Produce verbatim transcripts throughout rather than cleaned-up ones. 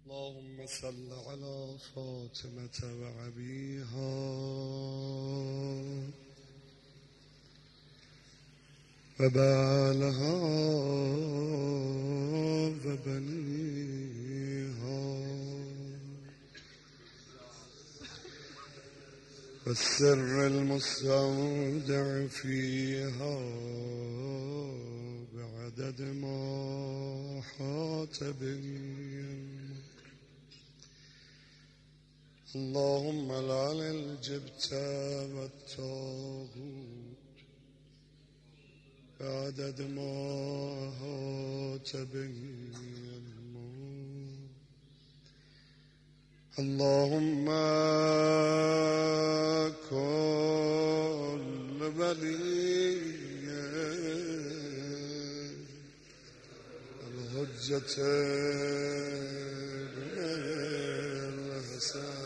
اللهم صل على فاطمة وأبيها وبعلها وبنيها والسر المستودع فيها بعدد ما حاط به اللهم لعن الجبت والطاغوت بعدد ما حاط به اللهم كن ولي الحجة الحسن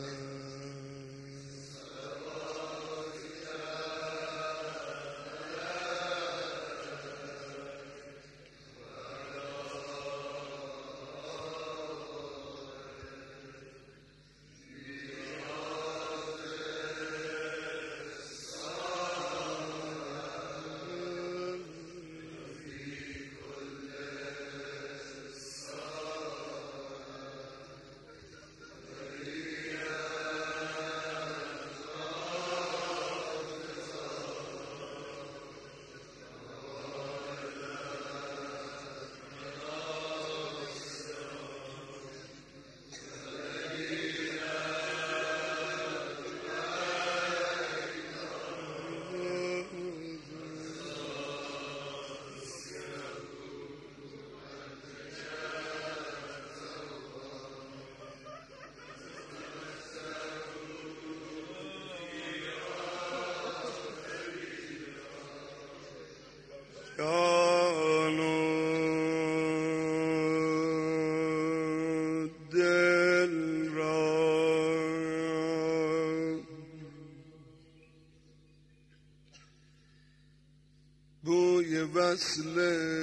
بوی وصل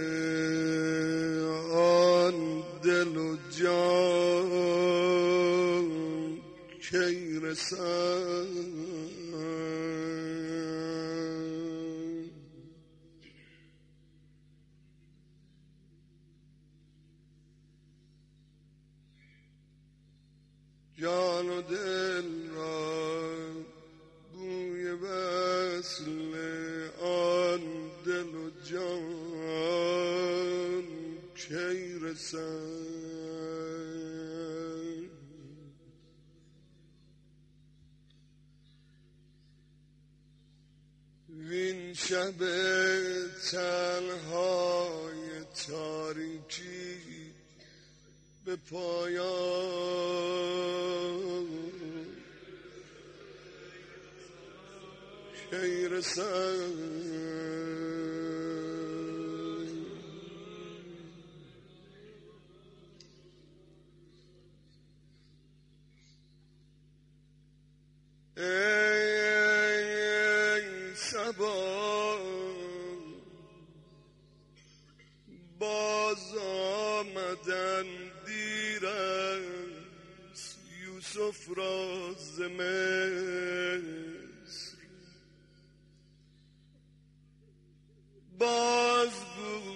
آن دل و جان کی رسد جان و دل را بوی وصل آن دل و جان کی رسد وین شب تنهای تاریکی به پایان کی رسد ای صبا باز آمدن دیر است یوسف را ز مصر باز گو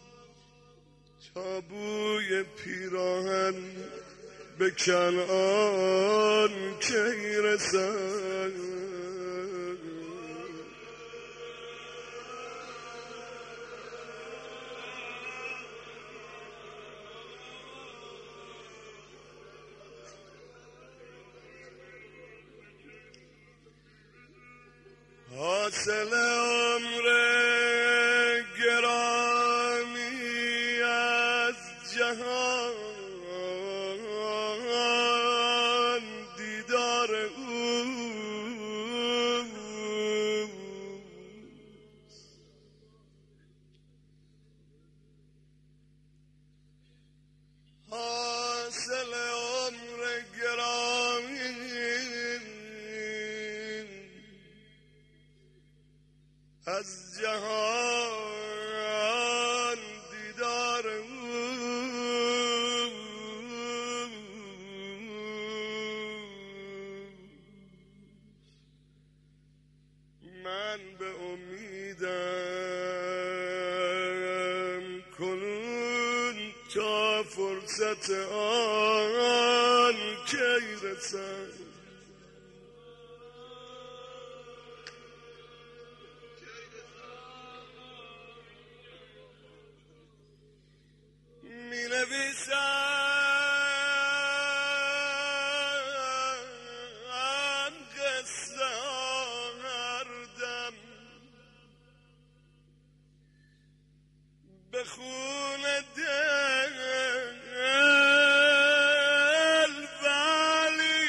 تا بوی پیراهن به کنعان کی رسد حاصل عمر گرامی از جهان دیدار اوست حاصل عمر گرامی از فرصت آن کی رسد می نویسم قصه هر دم به خون دل ولی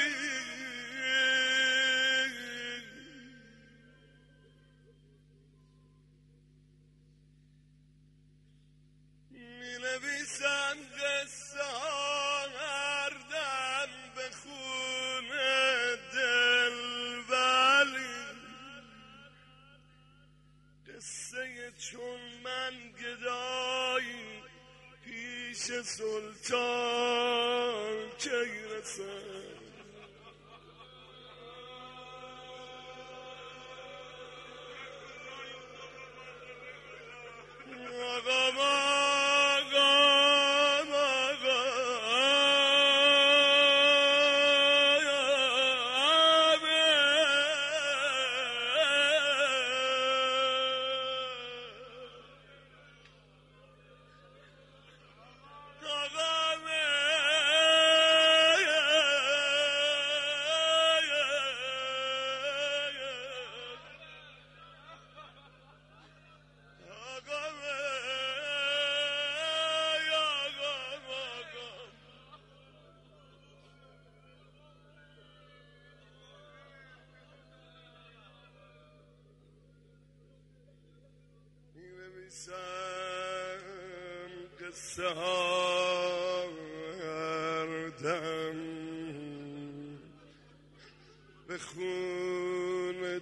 می نویسم قصه هر دم به خون دل ولی قصه چون من گدایی پیش سلطان کی رسد آقام آقام می‌نویسم قصه ها هر دم به خون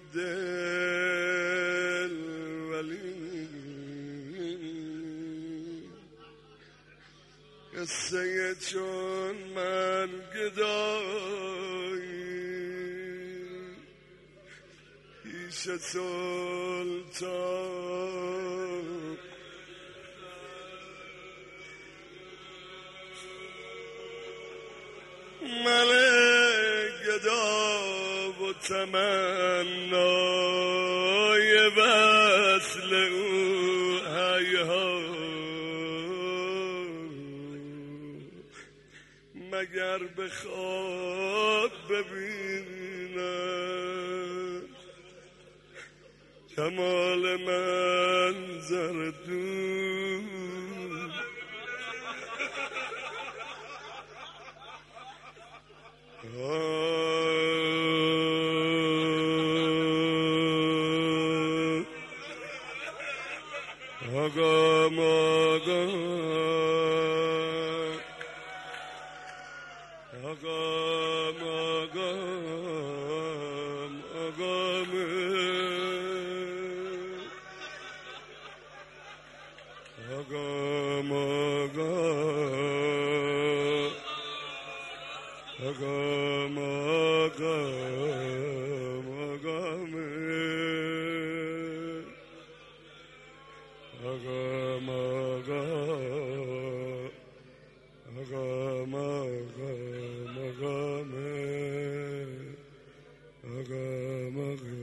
دل ولی قصه چون من گدایی پیش سلطان ملک گدا و تمنای وصل او حیها مگر به خواب ببینم کمال منظر دور آقام آقام آقام آقام آقام آقام آقام آقام آقام آقام آقام آقام آقام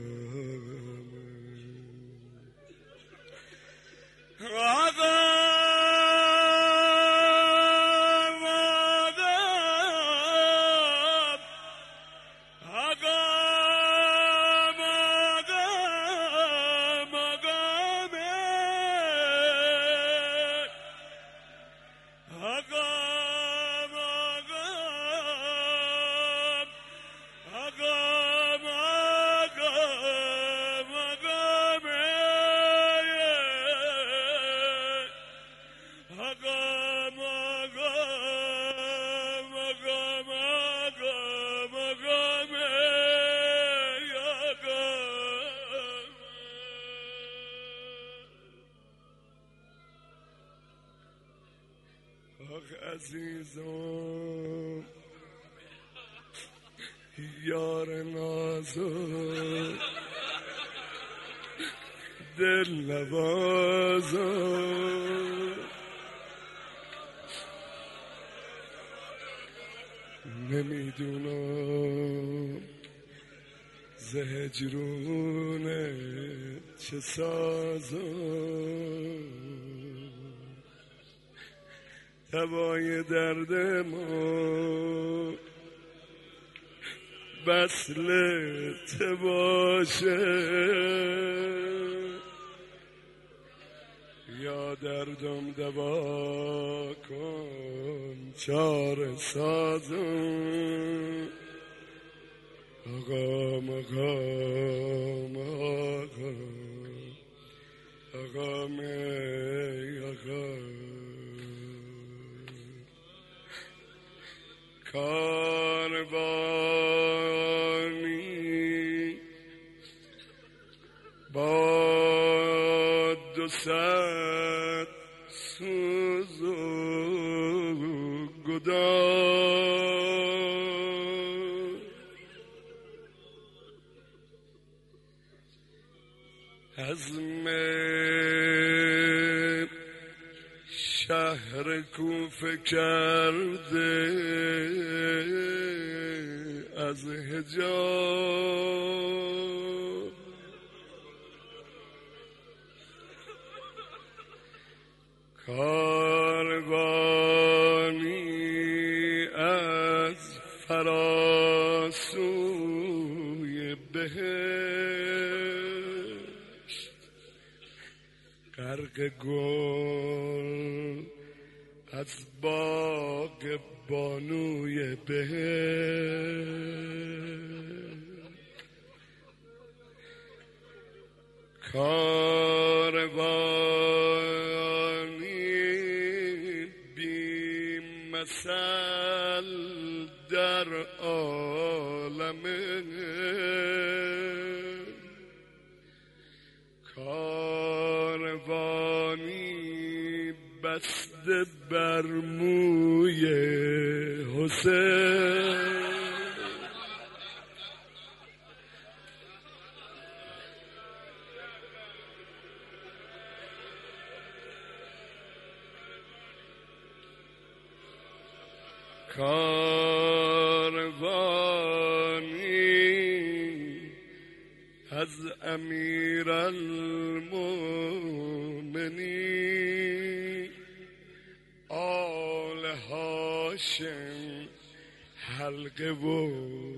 عزیزم یار نازم دل نوازم نمیدونم ز هجرونه چه سازم، دوای درد ما وصلت باشه، یا دردم دوا کن چاره سازم. آقا مقام آقا آقا می آقا کاروانی با دو صد سوز و گداز عزم شهر کوفه کرده از حجاب، کاروانی از فراسوی بهشت، غرق گل از باغ بانوی بهشت، کاروانی بی مثل در عالم، کاروانی بسته بر موی حسین، کاروانی از امیر المؤمنین آل هاشم حلقه و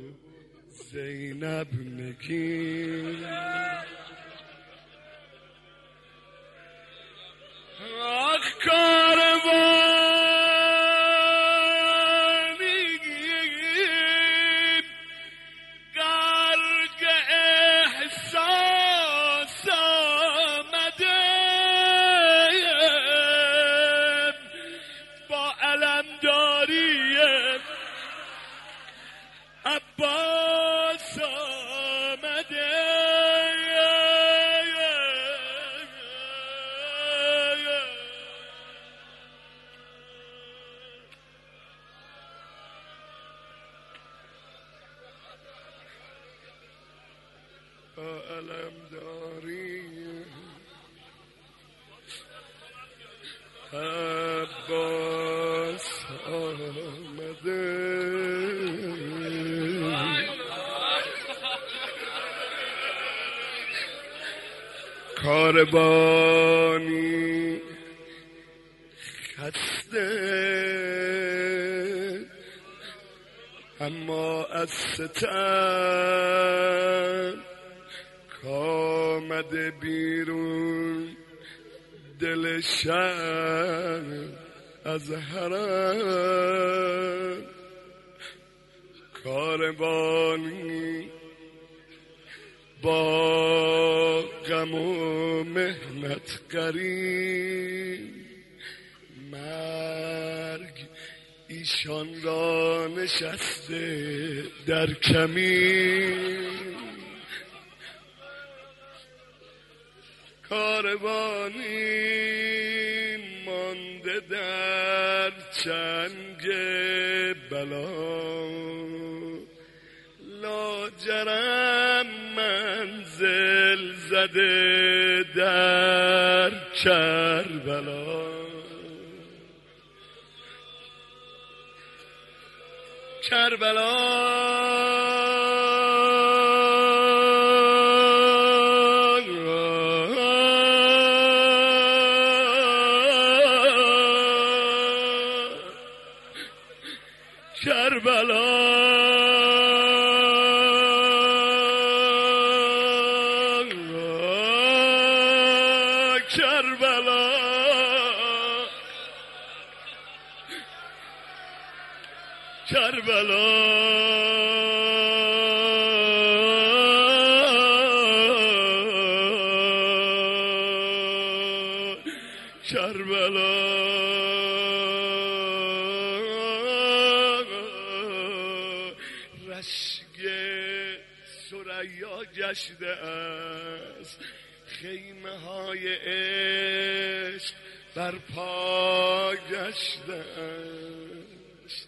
زینب نگین، آخ کاروانی غرق احساس آمده با علمداری عباس آمده، با علمداری عباس آمده، کاروانی خسته اما از ستم کامده بیرون دل شهر از حرم، کاروانی با غم و مهنت قریب، مرگ ایشان را نشسته در کمین، کاروانی مانده در چنگ بلا، لاجرم منزل زده در کربلا، کربلا کربلا کربلا کربلا کربلا رشک ثریا گشته است خیمه های عشق بر پا گشته است.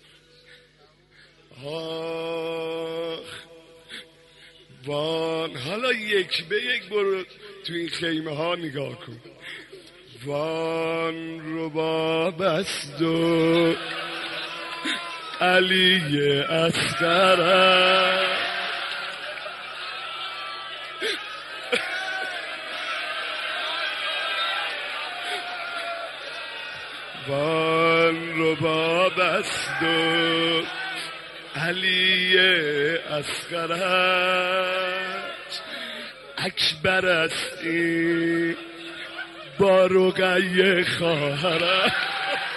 آخ وان حالا یک به یک برو تو این خیمه ها نگاه کن. وان رباب است و علی اصغر است. وان رباب است و علی اصغر است. اکبر است این با رقیه خواهر است.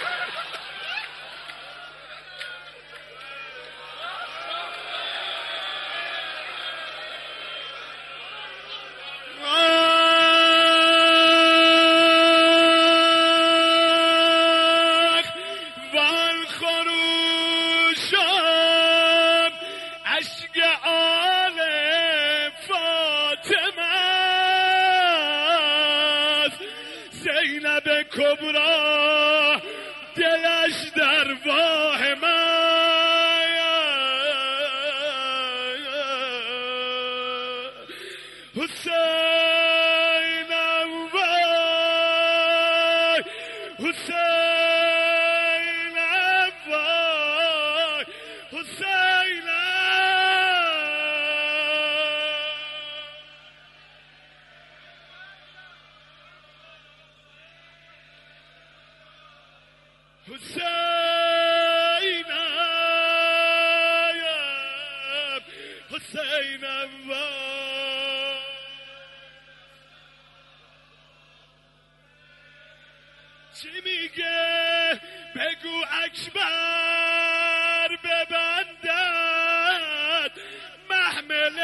زینب کبرا دلش در واه من حسینم وای حسینم وای حسینم حسینم حسینم وای چی میگه بگو اکبر ببندد محمل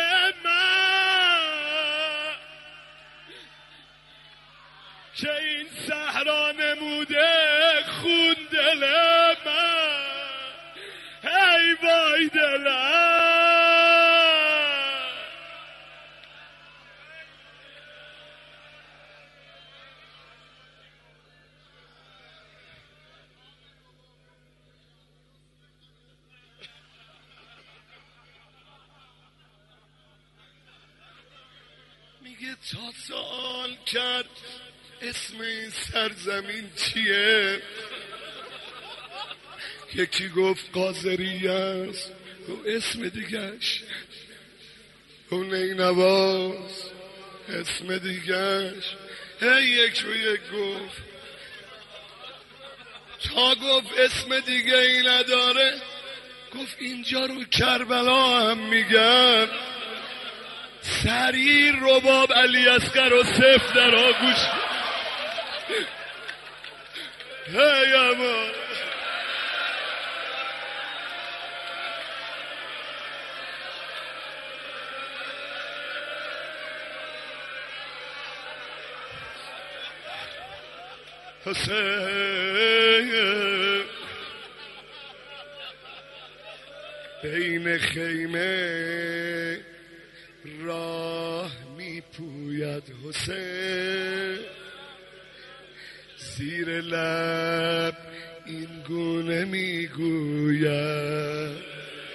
من که این صحرا نموده خون دل من ای وای دلم. میگه تا سوال کرد اسم این سرزمین چیه؟ یکی گفت قاضری است، گفت اسم دیگهش گفت نینواز، اسم دیگهش هی یک رو یک گفت تا گفت اسم دیگه ای نداره گفت اینجا رو کربلا هم میگن. سریع رباب علی اصغر و صف در آگوش هی اما حسین بین خیمه راه میپوید حسین زیر لب این گونه میگوید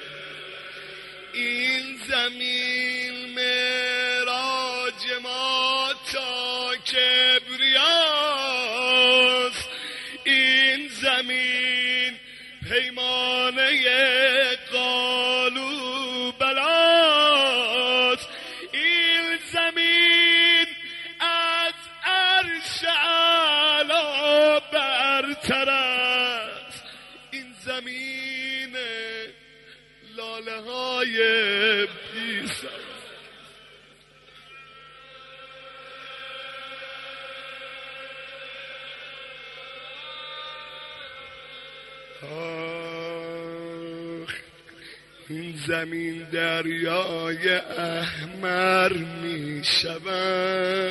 این زمین معراج ما تا کبریاست این زمین پیمانه قا های پیسا این زمین دریای احمر می شود،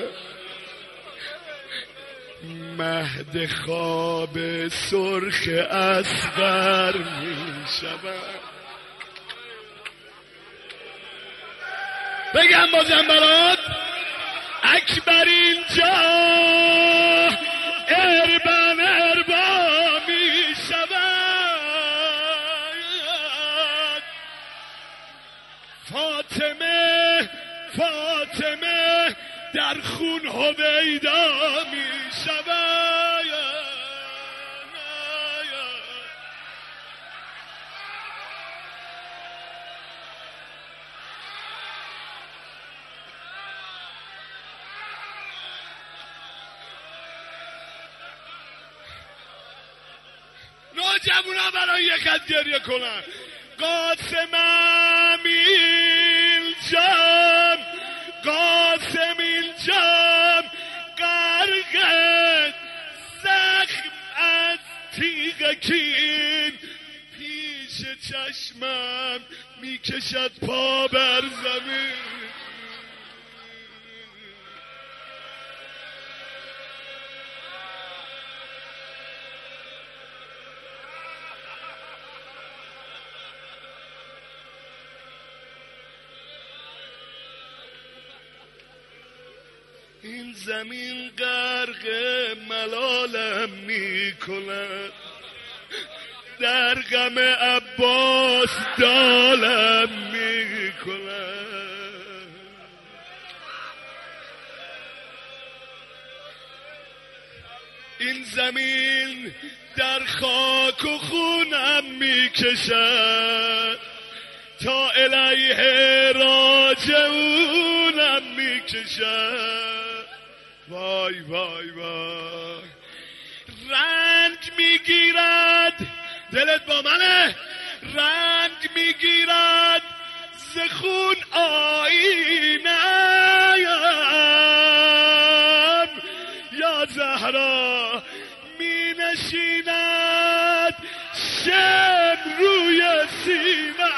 مهد خواب سرخ اصغر می شود. بگم بازم برات اکبر اینجا اربن اربا می شود. فاطمه فاطمه در خون هویدا می شود. نوجوانا برای یک خط گریه کنن. قاسم امیل جان، قاسم جان غرق زخم از تیغ کین، پیش چشمم میکشد پا بر زمین. این زمین غرق ملالم می کند، در غم عباس دالم می کند. این زمین در خاک و خونم می کشد، تا الیه راجعونم می کشد. وای وای وای رنگ میگیرد دلت با منه، رنگ میگیرد ز خون آینم. یا زهرا می نشیند شم روی سینه.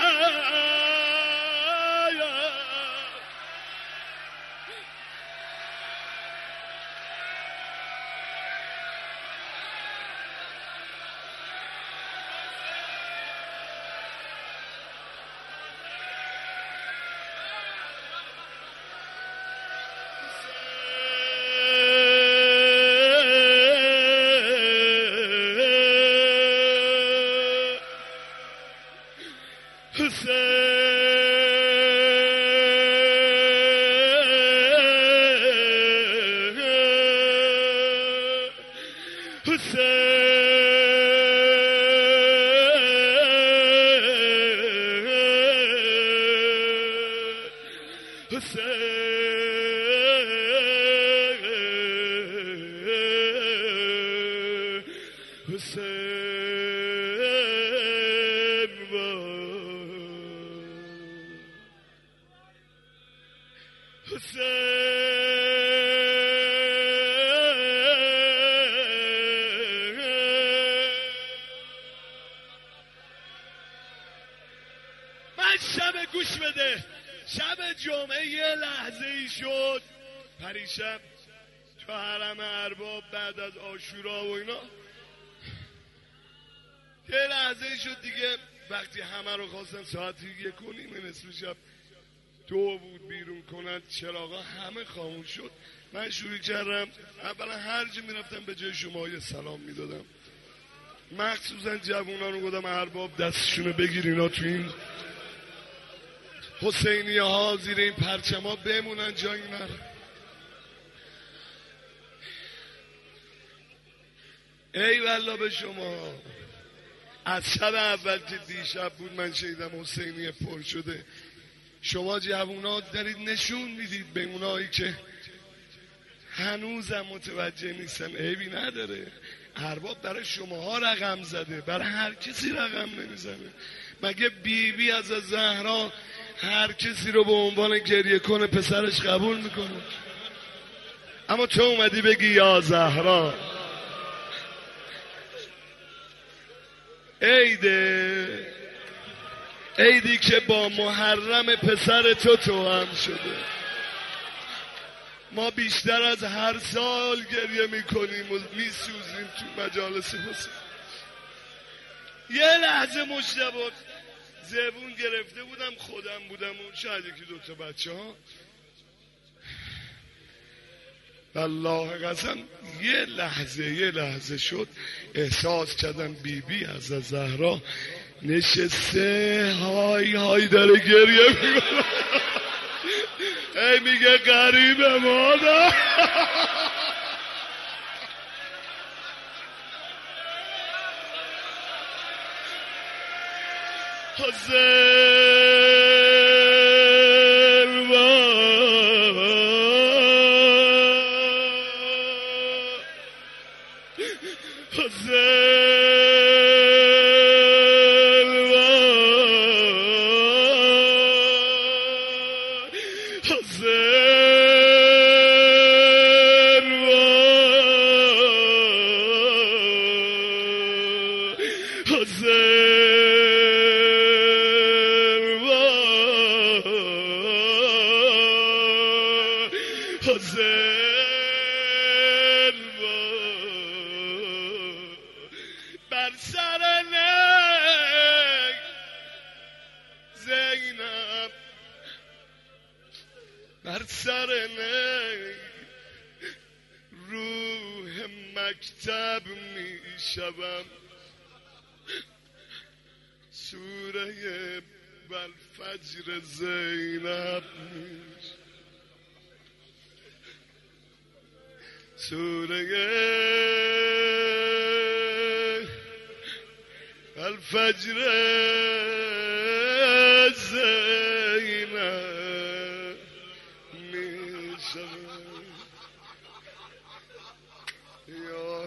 شب گوش بده، شب جمعه یه لحظه ای شد پریشب تو حرم ارباب بعد از عاشورا و اینا، یه لحظه ای شد دیگه وقتی همه رو خواستن ساعتی یک و نیم نصف شب دو بود بیرون کنند، چراغا همه خاموش شد. من شروع کردم اولا هر جا میرفتم به جای شما یه سلام میدادم، مخصوصا جوونا رو گفتم ارباب دستشونو بگیر اینا تو این حسینیه ها زیر این پرچما بمونن جایی نره. ای والله به شما از شب اول که دیشب بود من شنیدم حسینیه پر شده، شما جوونا دارید نشون میدید به اونایی که هنوزم متوجه نیستن. عیبی نداره، ارباب برای شماها رقم زده، برای هر کسی رقم نمیزنه. مگه بی بی از زهرا هر کسی رو به عنوان گریه کنه پسرش قبول میکنه؟ اما تو اومدی بگی یا زهرا. عیده، عیدی که با محرم پسر تو تو هم شده. ما بیشتر از هر سال گریه میکنیم و میسوزیم تو مجالس حسین. یه لحظه مجتبی زبون گرفته بودم، خودم بودم و شاید یکی دوتا بچه ها، والله قسم یه لحظه یه لحظه شد احساس کردم بی بی از زهرا نشسته های های داره گریه میکنه. ای میگه غریب مادر. حسین بر سر نی زینب، بر سر نی روح مکتب می شوم. سوره والفجر زینب سوره الفجر زینب میشم. یا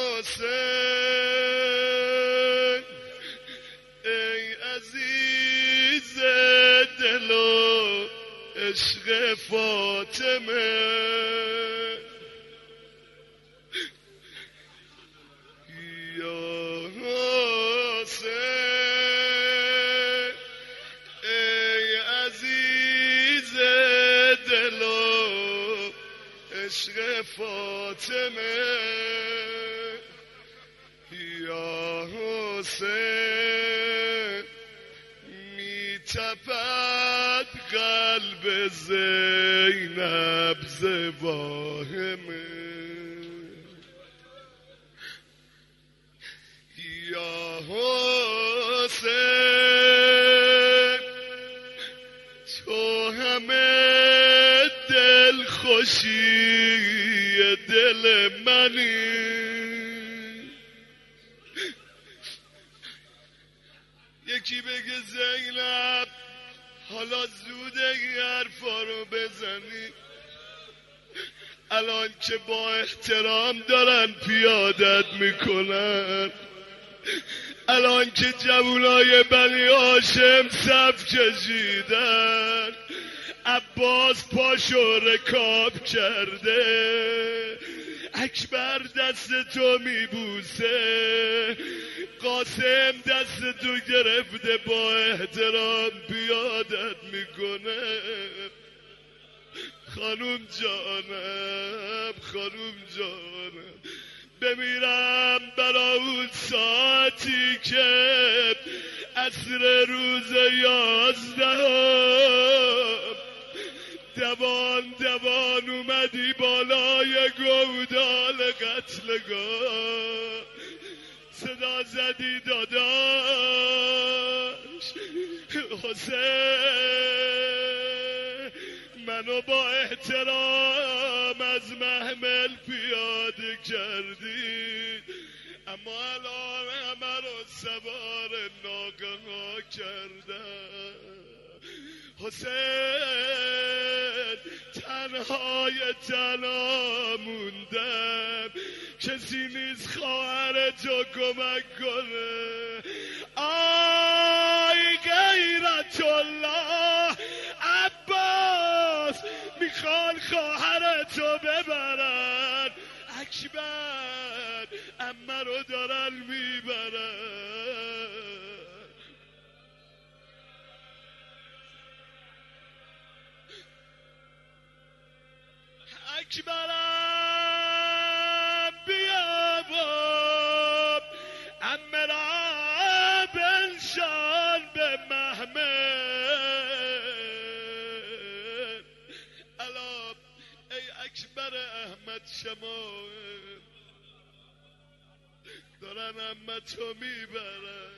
حسین ای عزیز دل و عشق فاطمه، عشق فاطمه. یا حسین می تپد قلب زینب ز واهمه. یا حسین تو همه دل خوشی دل منی. یکی بگه زینب حالا زوده این حرفا رو بزنی، الان که با احترام دارن پیادت میکنن، الان که جوانای بنی هاشم صف کشیدن، عباس پاشو رکاب کرده، اکبر دست تو میبوسه، قاسم دست تو گرفته با احترام پیادت میکنه. خانوم جانم، خانوم جانم، بمیرم برا اون ساعتی که عصر روز یازدهم دوان دوان اومدی بالای گودال قتلگاه، صدا زدی داداش حسین، منو با احترام از محمل پیاده کردی، اما الان همه رو سوار ناقه ها کردن. حسین تنهای تنها موندم کسی نیست خواهر تو کمک کنه. آی غیرت الله عباس میخوان خواهر تو ببرن. اکبر عمه رو دارن میبرن. اکبرم بیا باب عمه را بنشان به محمد. الا ای اکبر احمد شمائل دارن عمه تو میبرن.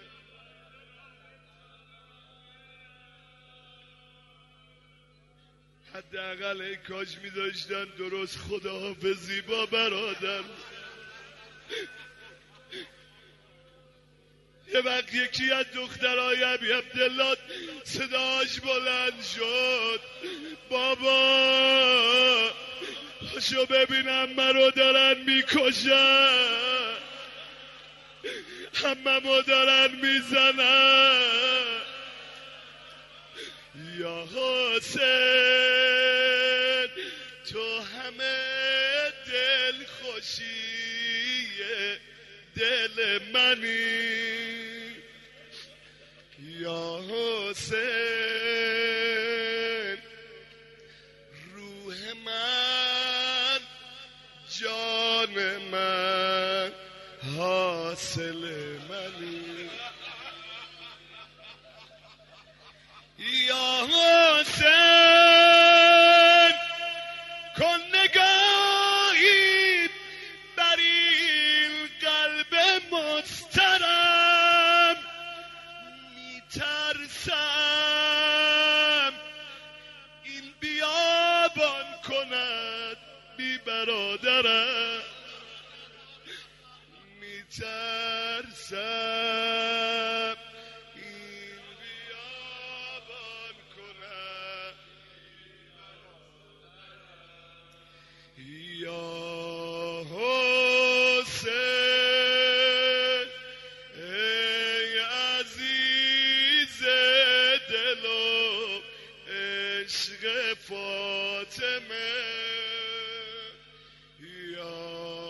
حداقل ای کاش می داشتن درست خداحافظی با برادر. یه وقت یکی از دخترای ابی عبدالله صداش بلند شد، بابا پاشو ببینم مرا دارن میکشن، هممو دارن میزنن. یا حسین تو همه دل خوشی دل منی. یا حسین روح من جان من حاصل منی. یا حسین کن نگاهی بر این قلب مضطرب، میترسم این بیابان کند بی برادرم، میترسم فاطمه. یا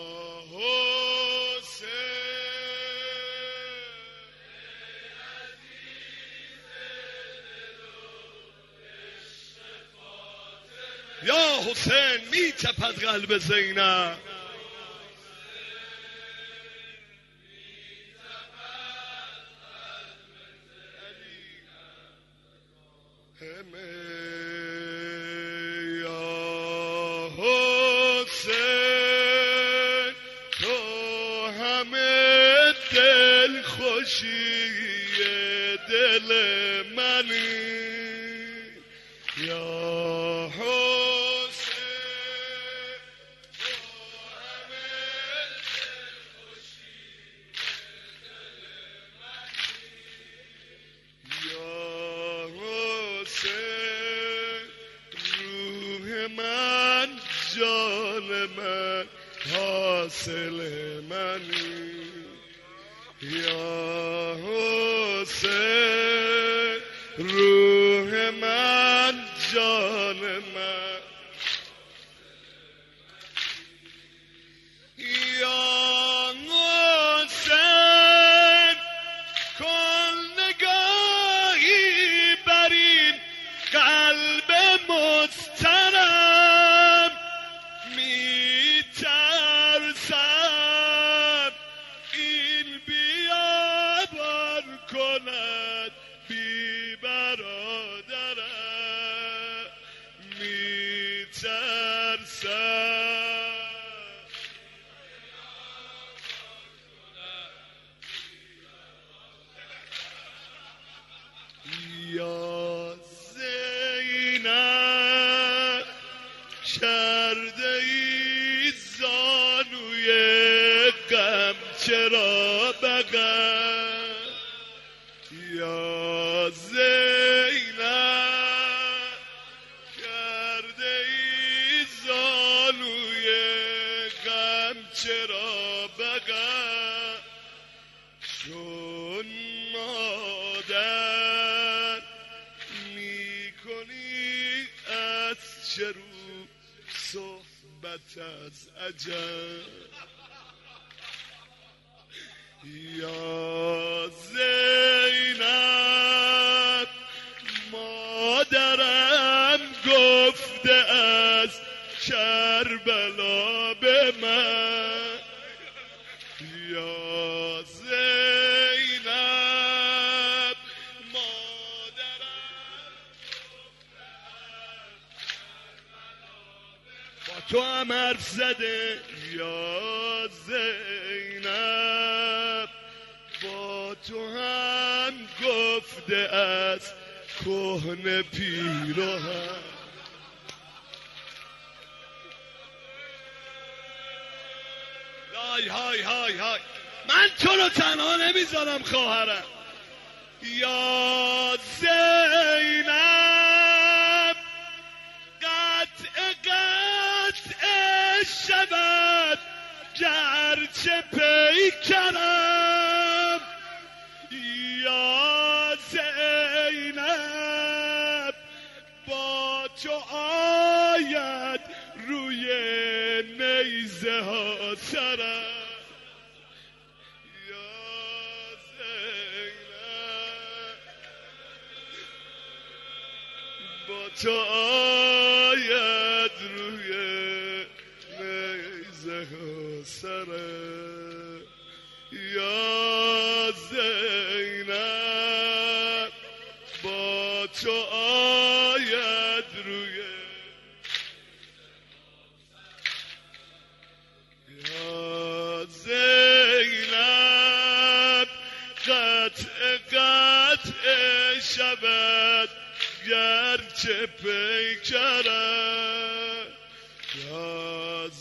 حسین یا حسین می تپد قلب زینب. دل منی. یا حسین تو همه دل خوشی دل منی. یا حسین روح من جان من حاصل منی. یا حسین روح من جان من. یا حسین کن نگاهی بر این قلب مضطرب، میترسم این بیابان کند بی برادرم، میترسم یا زینب کرده ای زانوی غم چرا بغل. یا زینب کرده ای زانوی غم چرا چه رو صحبت از عجب یا زینب مادرم گفته از کربلا به من یا زینب مادرم با تو هم حرف زده یا زینب با تو هم گفته از کهنه پیراهن های های های های من تو رو تنها نمیذارم خواهرم یا زینب قطع قطع شود گرچه پیکرم یا زینب با تو آید روی نیزه ها سرم یا زینب با تو آید روی نیزه ها سرم یا زینب با تو آید روی یا زینب قطع قطع شود گرچه پیکرم یا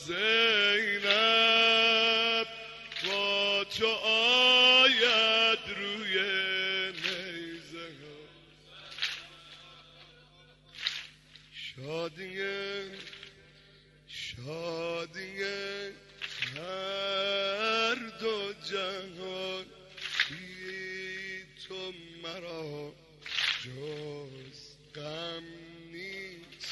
زینب با تو آید روی نیزه ها شادیه شادیه هر دو جهان بی تو مرا جز غم نیست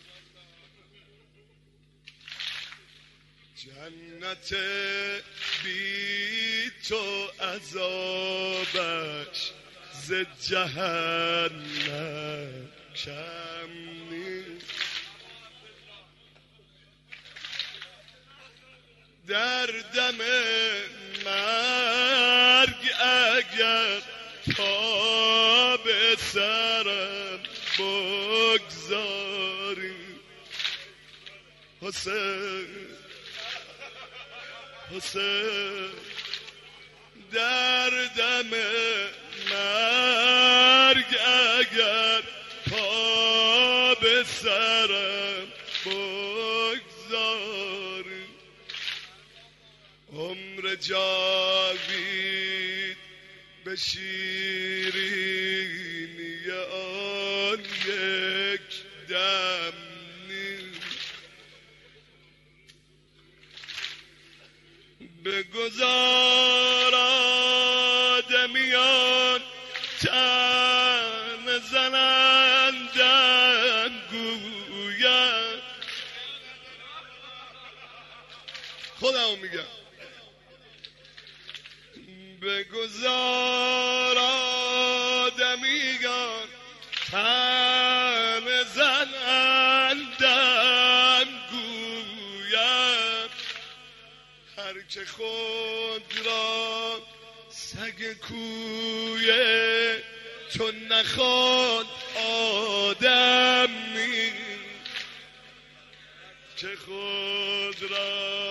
جنت بی تو عذابش ز جهنم کم نیست در دم مرگ اگر تا به سرم بگذاری حسین حسین در دم مرگ اگر پا به سرم بگذاری عمر جاوید به شیرینی آن یک دم بگذار آدمیان تن زنندن گویم خودمو میگم بگذار آدمیان تن زنندن گویم هر که خود را سگ کوی تو نخواد آدمی که خود را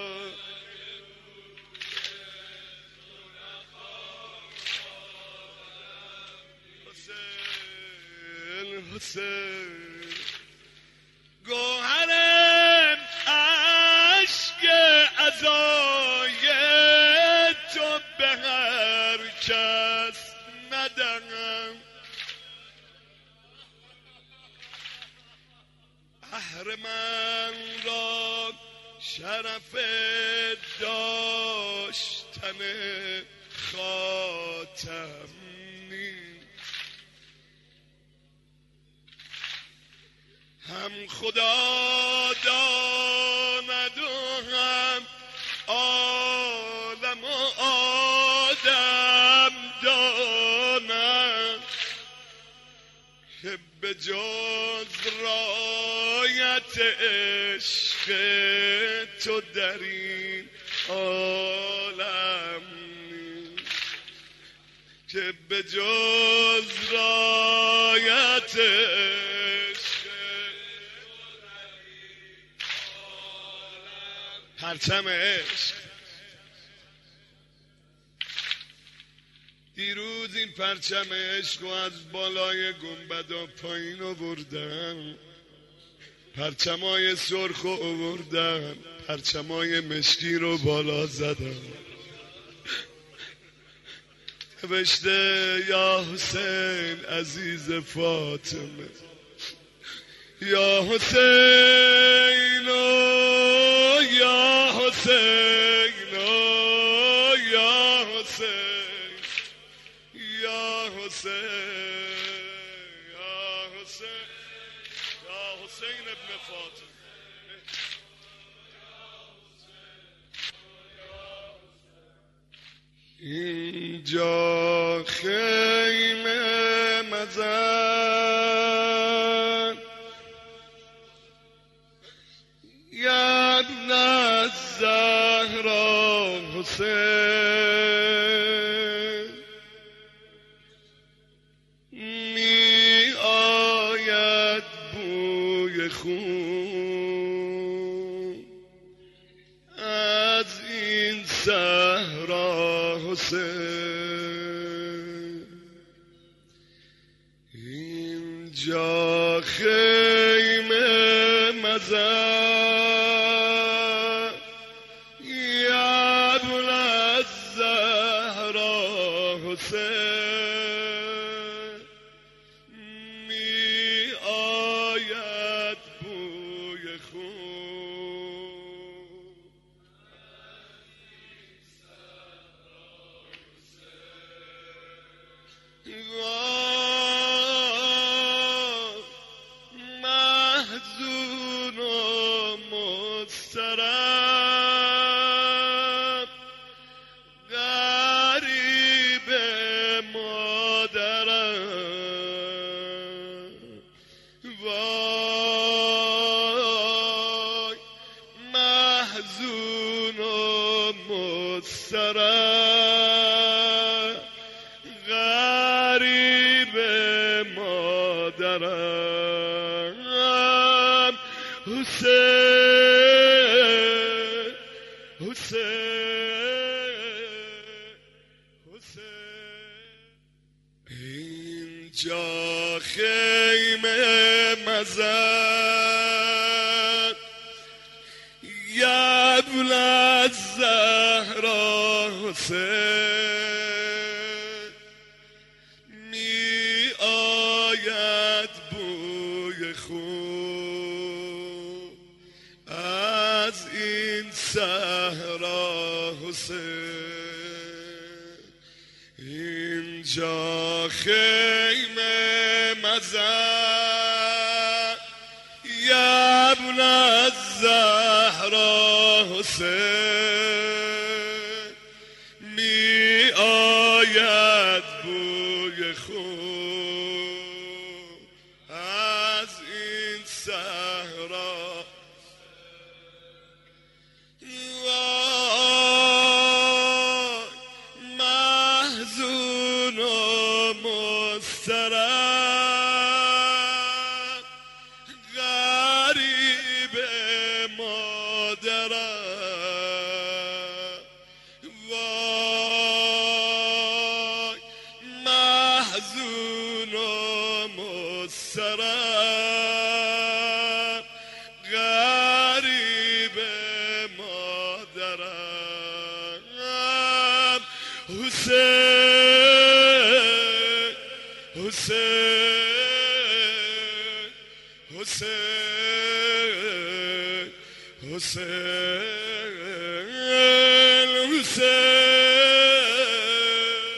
حسین حسین گوهرم عشق عزای تو به هر کس ندهم اهرمن را شرف داشتن خاتم نیست هم خدا داند و هم عالم و آدم داند که به جز رایت عشق تو در این عالم که به جز رایت عشق پرچم عشق. دیروز این پرچم عشق رو از بالای گنبدا پایین آوردن، پرچمای سرخ رو آوردن، پرچمای مشکی رو بالا زدن، نوشته یا حسین عزیز فاطمه، یا حسین یا حسین یا حسین یا حسین یا حسین یا حسین ابن فاطمه. اینجا خیمه مزن ابن الزهرا حسین می آید بوی خون از این صحرا حسین. اینجا خیمه مزن یا ابن الزهرا حسین می آید بوی خون محزون و مضطرب غریب مادرم، وای محزون و مضطرب غریب مادرم. حسین حسین حسین. اینجا خیمه مزن یا ابن الزهرا حسین می آید بوی خون از این صحرا حسین. اینجا خیمه مزن یا ابن الزهرا حسین می آید بوی خون از این صحرا. وای محزون و مضطرب غریب مادرم، وای محزون و مضطرب غریب مادرم. حسین حسین حسین حسین حسین.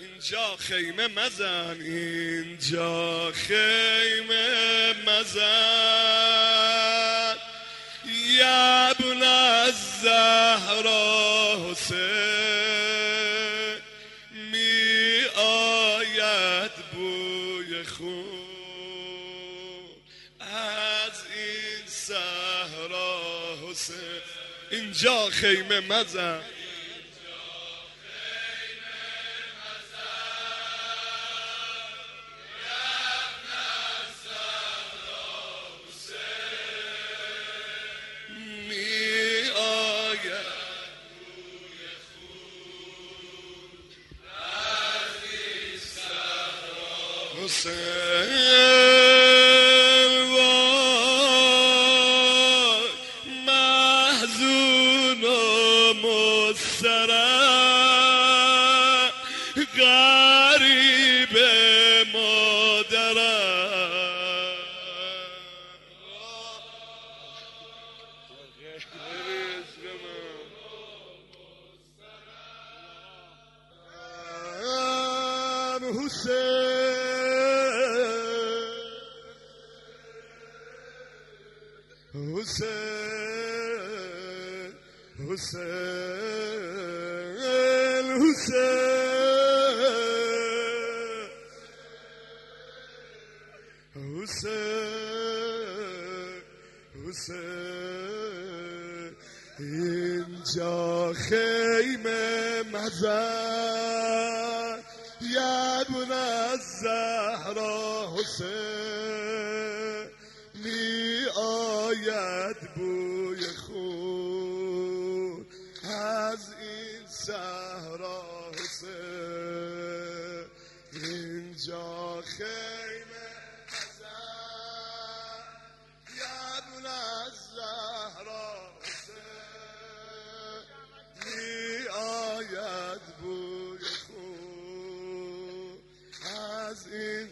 اینجا خیمه مزن، اینجا خیمه مزن، یا ابن الزهرا حسین، می آید بوی خون از این صحرا حسین. اینجا خیمه مزن، حسین وای محزون و مضطرب، غریب مادرم. حسین حسین حسین حسین حسین حسین، اینجا خیمه مزن، یا ابن الزهرا حسین، می آید بوی خون از این صحرا حسین. اینجا خیمه مزن، یا ابن الزهرا حسین، می آید بوی خون از این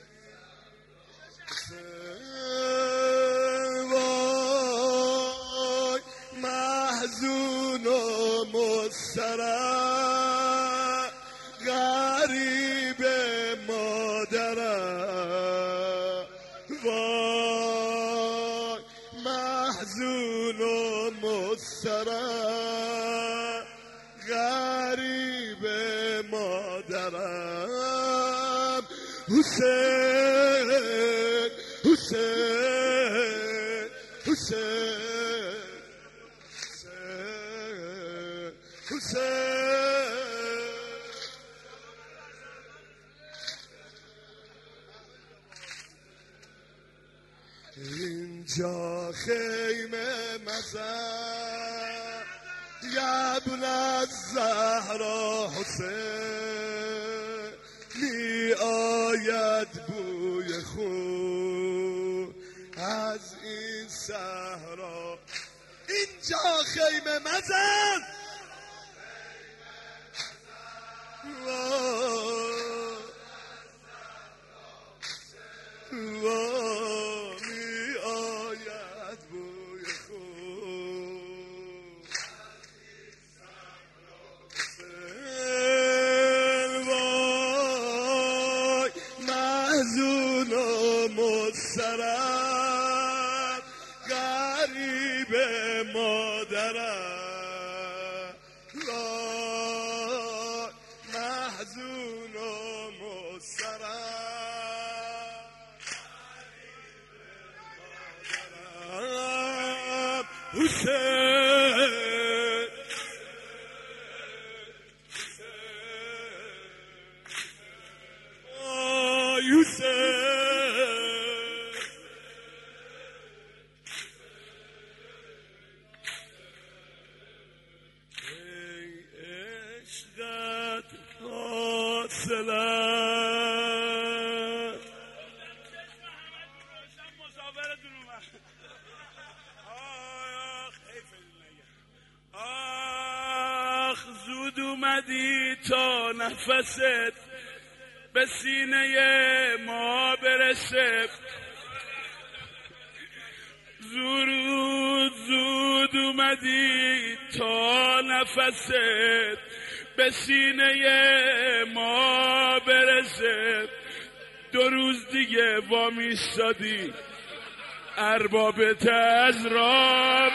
وای محزون و مضطرب، غریب مادرم. وای محزون و مضطرب، غریب مادرم. حسین حسین حسین حسین. اینجا خیمه مزن، یا ابن الزهرا حسین، می آید بوی خون از این صحرا. اینجا خیمه مزن، می آید بوی خون. وای محزون و مضطرب، غریب مادرم. وای محزون و مضطرب، حسین آی حسین. ای عشقت حاصلت، آخ زود اومدی تا نفست به سینه ما برسه، زود زود اومدی تا نفست به سینه ما برسه، دو روز دیگه وامیستادی اربابت از راه.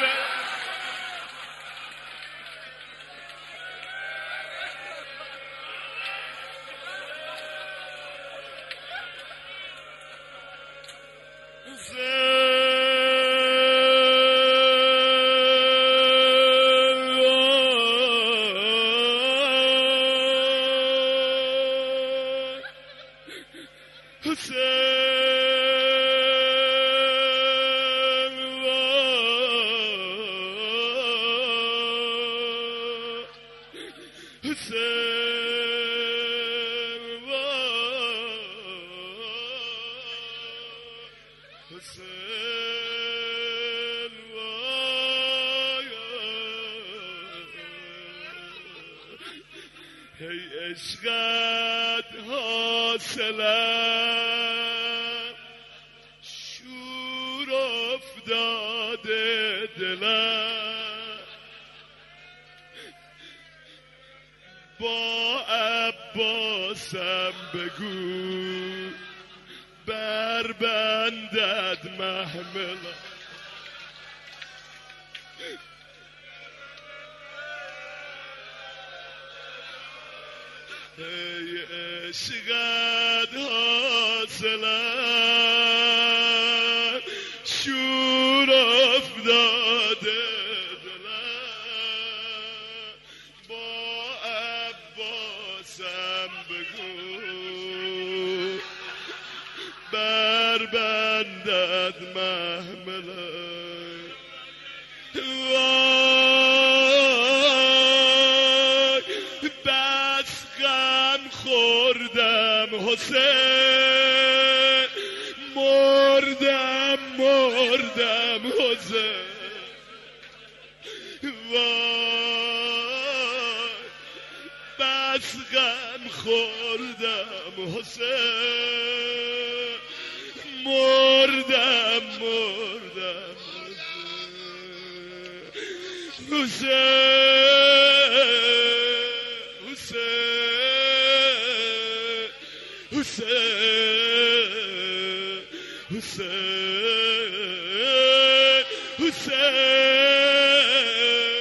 هی عشقت حاصلم شور افتاده دلم، با عباسم بگو بر بندد محملم. ای عشقت حاصلم شور افتاده دلم، با عباسم بگو بر بندد محملم. وای بس غم خوردم حسین، مردم مردم حسین. وای بس غم خوردم حسین، مردم مردم حسین. حسین حسین حسین حسین.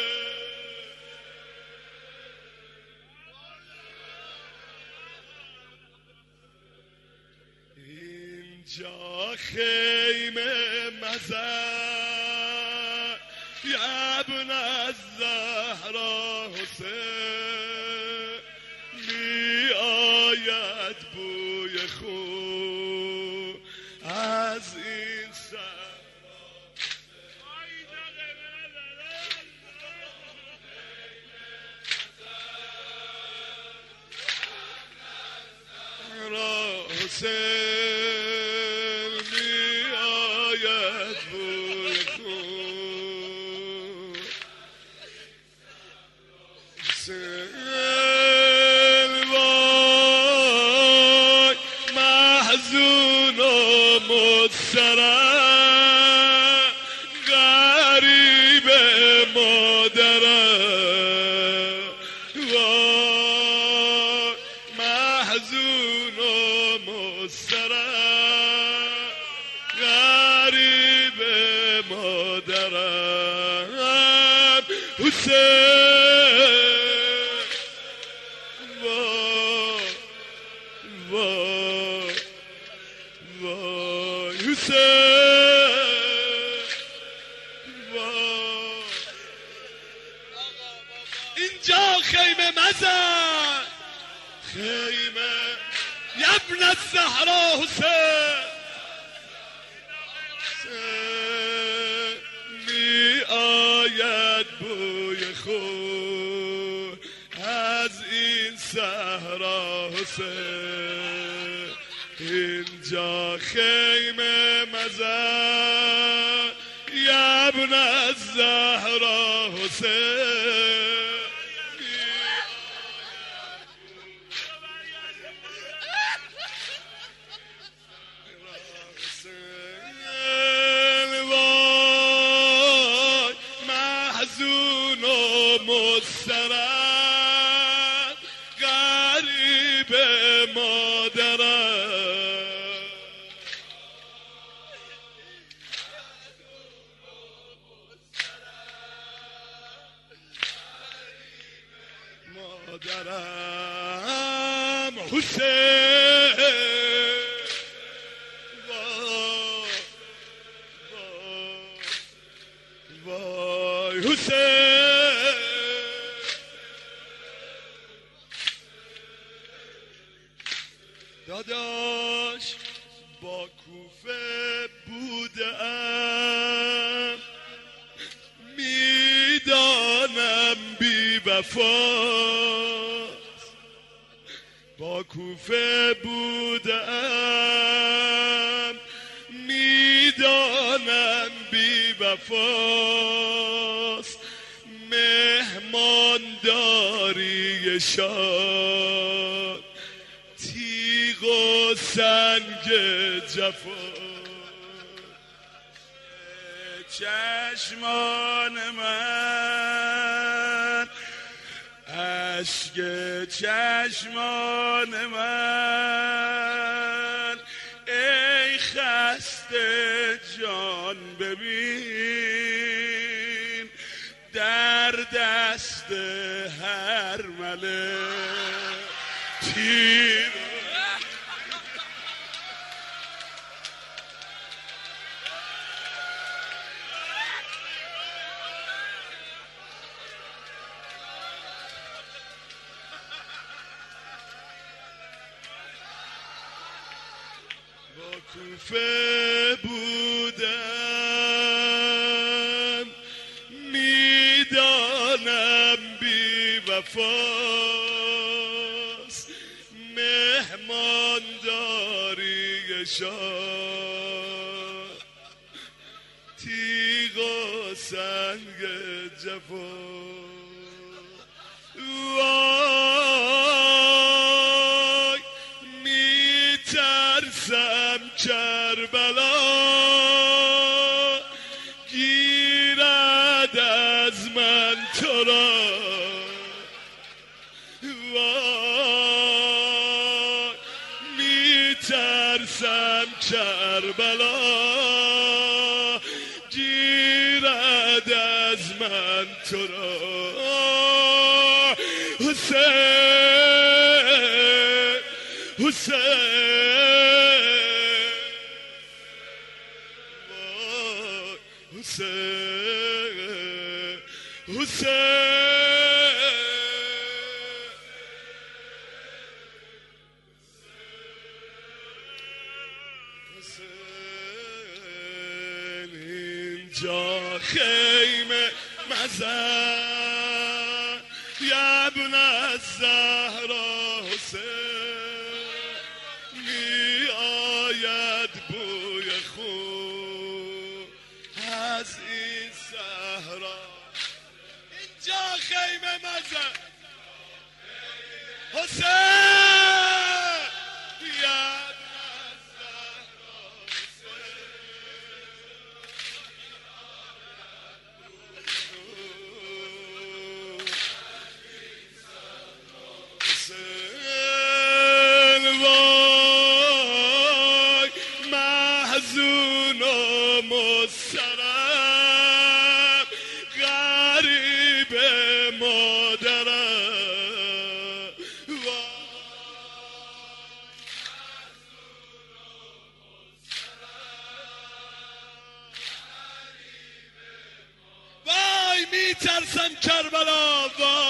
اینجا خیمه مزن یا ابن الزهرا حسین، می آید بوی خون از این سر. حسین می آید بوی خون. حسین وای محزون و مضطرب غریب مادرم، وای محزون و مضطرب غریب مادرم. حسین وای وای وای حسین وای. اینجا خیمه مزن، خیمه یا ابن الزهرا حسین. می آید بوی خون از این صحرا حسین. اینجا خیمه مزن یا ابن الزهرا حسین. مادرم غریب مادرم مادرم حسین وای حسین داداش با کوفه بودم میدانم بی وفاست با کوفه بودم میدانم بی وفاست مهمان داری شاد تیغ و سنگ جفا چشمان من اشک چشمان من ای خسته جان ببین در دست هر مله تیر کوفه بودم میدانم بی وفاست مهمان داری شاد تیغ و سنگ جفا وای میترسم کربلا گیرد از من تو را وای میترسم کربلا گیرد از من تو را حسین حسین حسین حسین حسین اینجا خیمه مزن یا ابن الزهرا حسین می آید بوی خون از این صحرا اینجا خیمه مزن حسین یا وای محزون و مضطرب غریب مادرم وای میترسم کربلا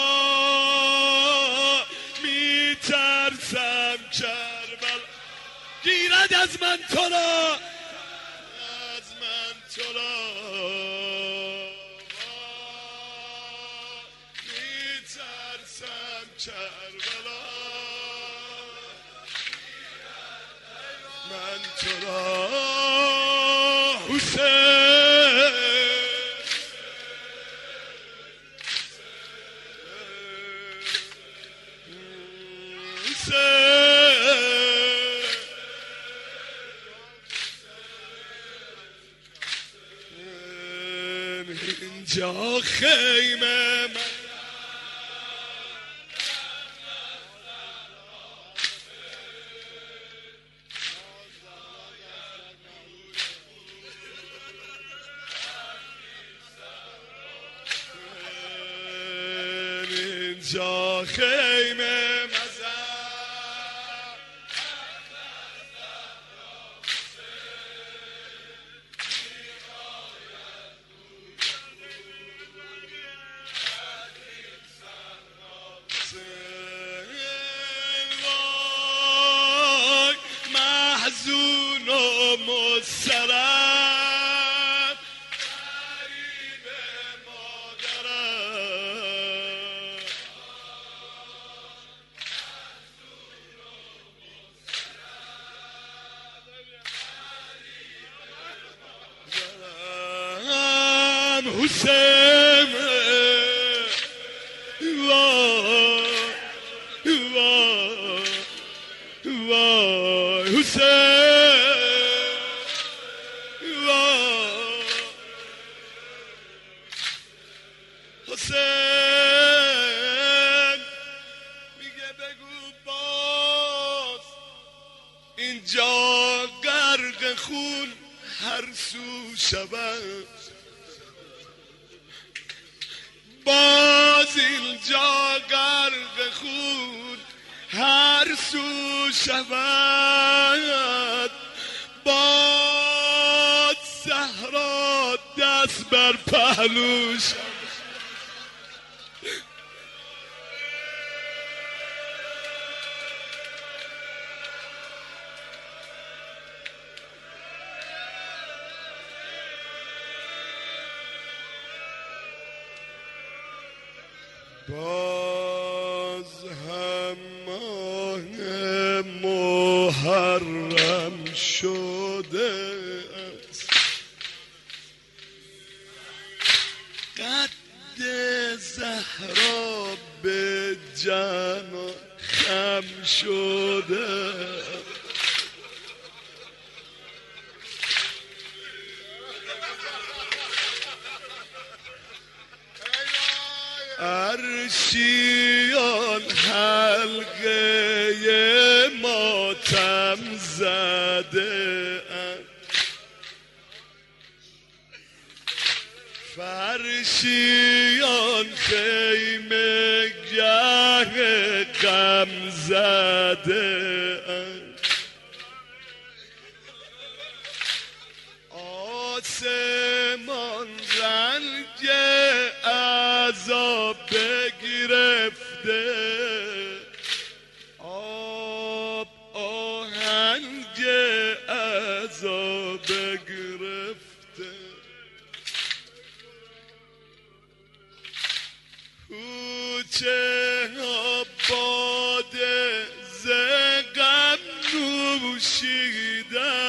وای میترسم کربلا گیرد از من تو را از من تو را میترسم کربلا من تو را حسین اینجا خیمه من اینجا خیمه مزن وای محزون و مضطرب غریب مادرم حسین وای وای وای حسین وای حسین میگه بگو باز اینجا غرق خون هر سو شود باز اینجا غرق خون هر سو شود باز زهرا دست بر پهلوش باز هم ماه محرم شده است قد زهرا به جان خم شده عرشیان حلقه ماتم زده اند فرشیان خیمه گه غم زده اند آسمان رنگ عذاب بگرفته آب آهنگ عذاب بگرفته کوچه ها باده ز غم نوشیده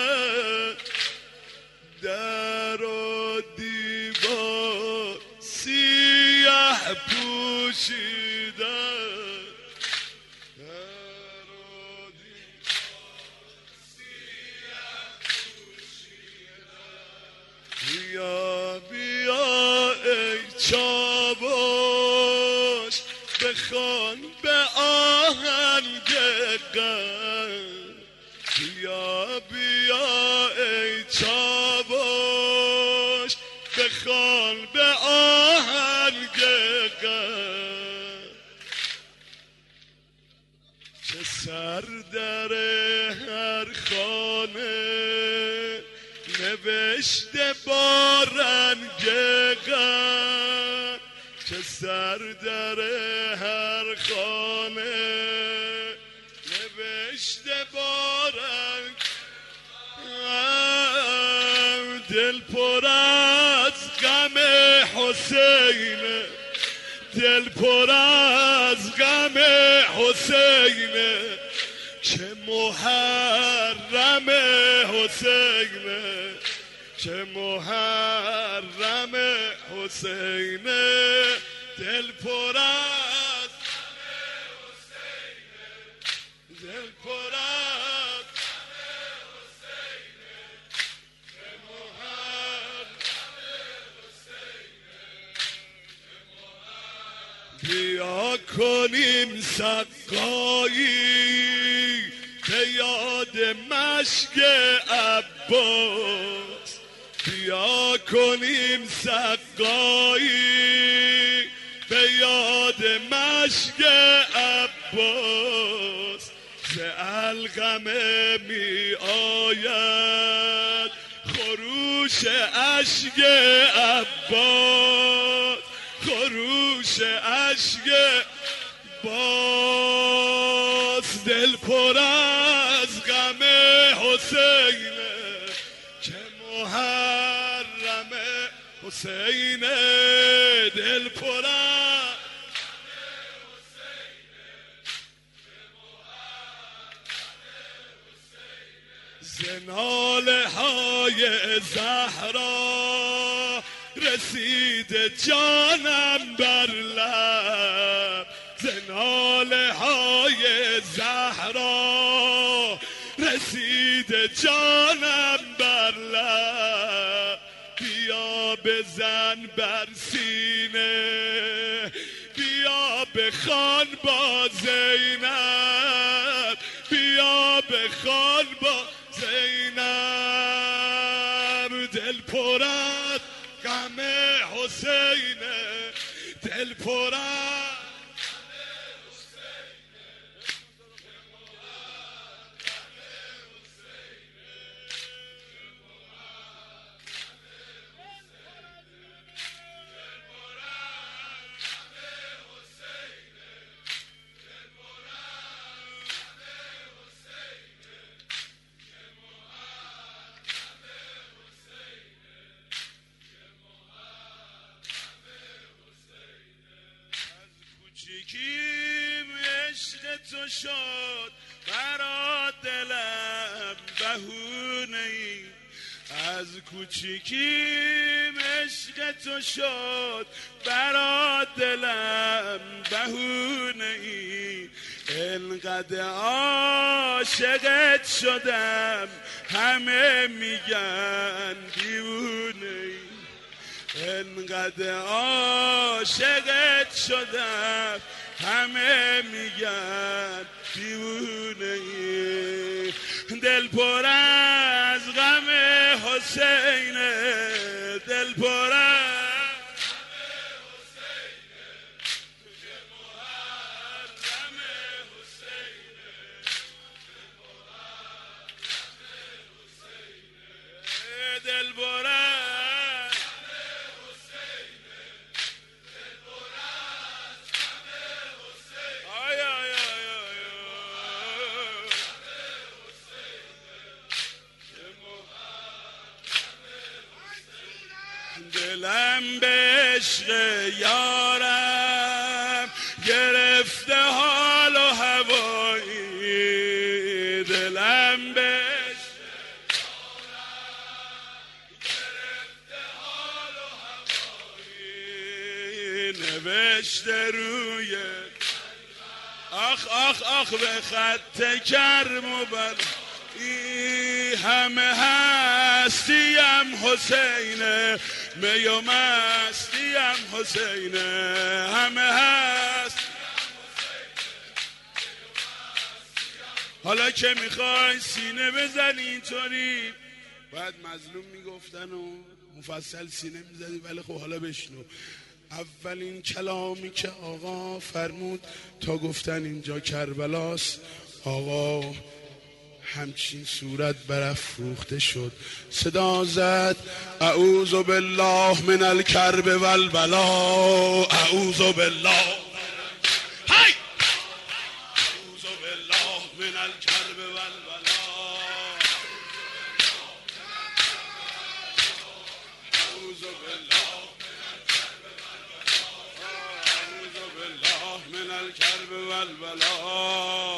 در و دیوار سیاه پوشیده در و دیوار سیاه پوشیده بیا بیا ای چاوش بخوان به آهنگ غم بیا بیا ای چاوش بخوان به آهنگ غم چه سر در هر خانه نوشته با رنگ غم چه سر در هر خانه نوشته با رنگ دل پر از غم حسین دل پر از غم حسین چه محرم حسین چه محرم حسین دل پر از دل پر از بیا کنیم سقایی به یاد مشک عباس بیا کنیم سقایی به یاد مشک عباس ز القمه می آید، خروش اشک عباس، خروش اشک باز، دل پر از غم حسینه که محرم حسینه، دل پر از زناله های زهرا رسید جانم بر لب، زناله های زهرا رسید جانم بر لب، بیا بزن بر سینه، بیا بخوان با زینب، بیا بخوان با زینب، دل پر از غم حسینه، دل پر از کوچیکیم عشق تو شد برا دلم بهونه ای، از کوچیکیم عشق تو شد برا دلم بهونه ای، انقدر عاشقت شدم همه میگن دیوونه ای، انقدر عاشقت شدم همه میگن دیوونه ای، دل پر از غم حسینه، دل پر از دل پر از آی آی آی دلم به عشق یارم گرفته حال و هوایی، دلم به عشق گرفته حال و هوایی، نوشته روی آخ آخ آخ به خط کرم و بر ای همه هستیم حسینه، می و مستیم حسینه، همه هست حالا که میخوای سینه بزنی اینطوری باید مظلوم میگفتن و مفصل سینه میزنی، ولی خب حالا بشنو اولین کلامی که آقا فرمود تا گفتن اینجا کربلاست، آقا همچین صورت برافروخته شد، صدا زد اعوذ بالله من الکرب والبلا، اعوذ بالله هی اعوذ بالله من الکرب والبلا، اعوذ بالله اعوذ بالله من الکرب والبلا،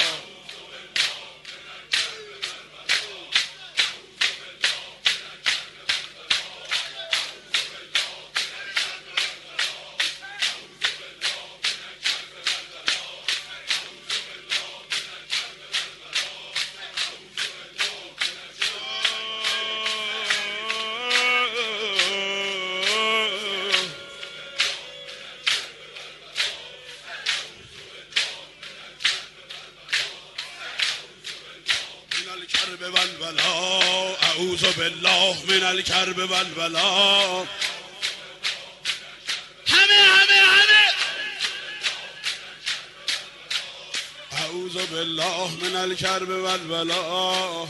اعوذ بالله من الکرب والبلا، همه همه همه اعوذ بالله من الکرب والبلا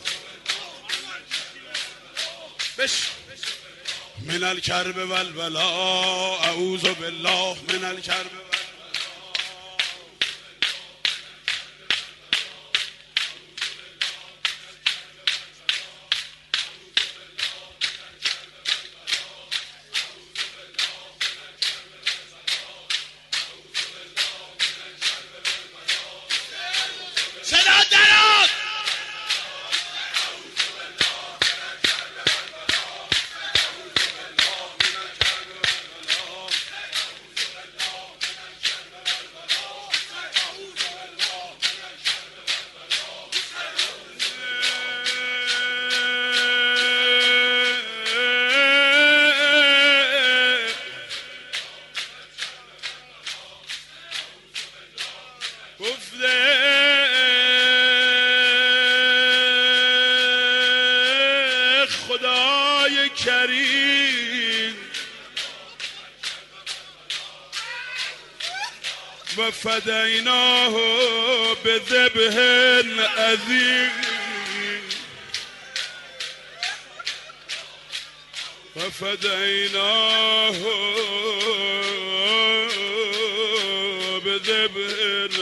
بش من الکرب والبلا اعوذ بالله من الکرب خدای کریم و فدیناه بذبح عظیم و فدیناه بذبح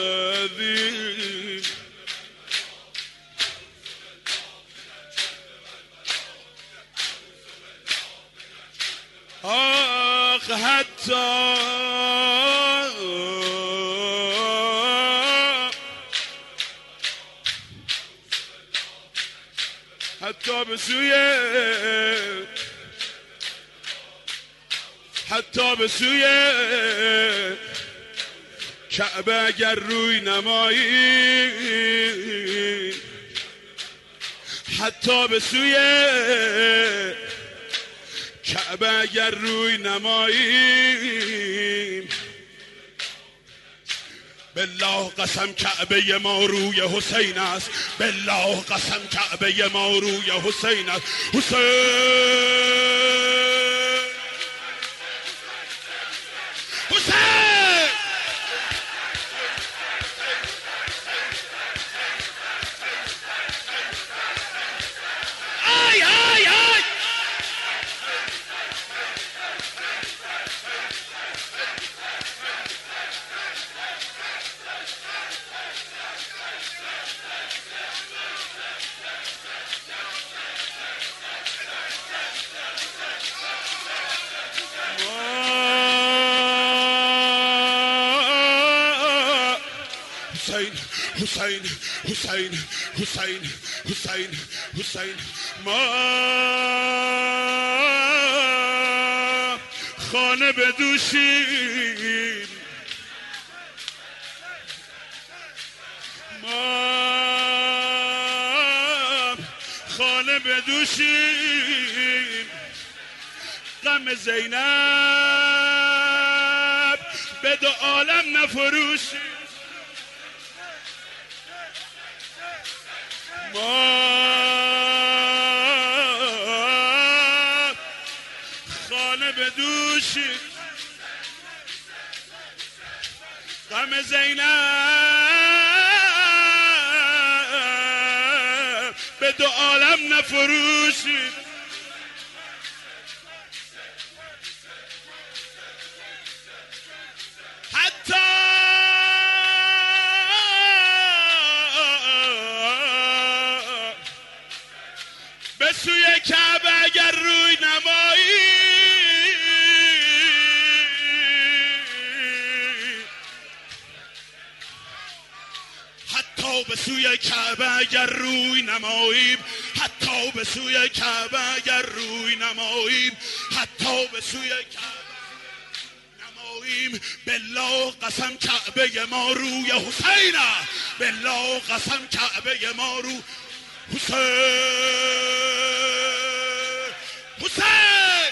عظیم آخ حتی حتی به سوی حتی به سوی کعبه اگر روی نمایی حتی به سوی کعبه اگر روی نماییم بالله قسم کعبه ما روی حسین است بالله قسم کعبه ما روی حسین است حسین حسین آی آی آی حسین حسین حسین حسین حسین ما خانه بدوشیم ما خانه بدوشیم غم زینب به دو عالم نفروشیم ما خانه بدوشیم غم زینب به دو عالم نفروشیم حتی به سوی کعبه اگر روی نمایی حتی به سوی کعبه اگر روی نماییم حتی به سوی کعبه اگر روی نماییم حتی به سوی کعبه نماییم بالله قسم کعبه ما روی حسین بالله قسم کعبه ما رو حسین حسین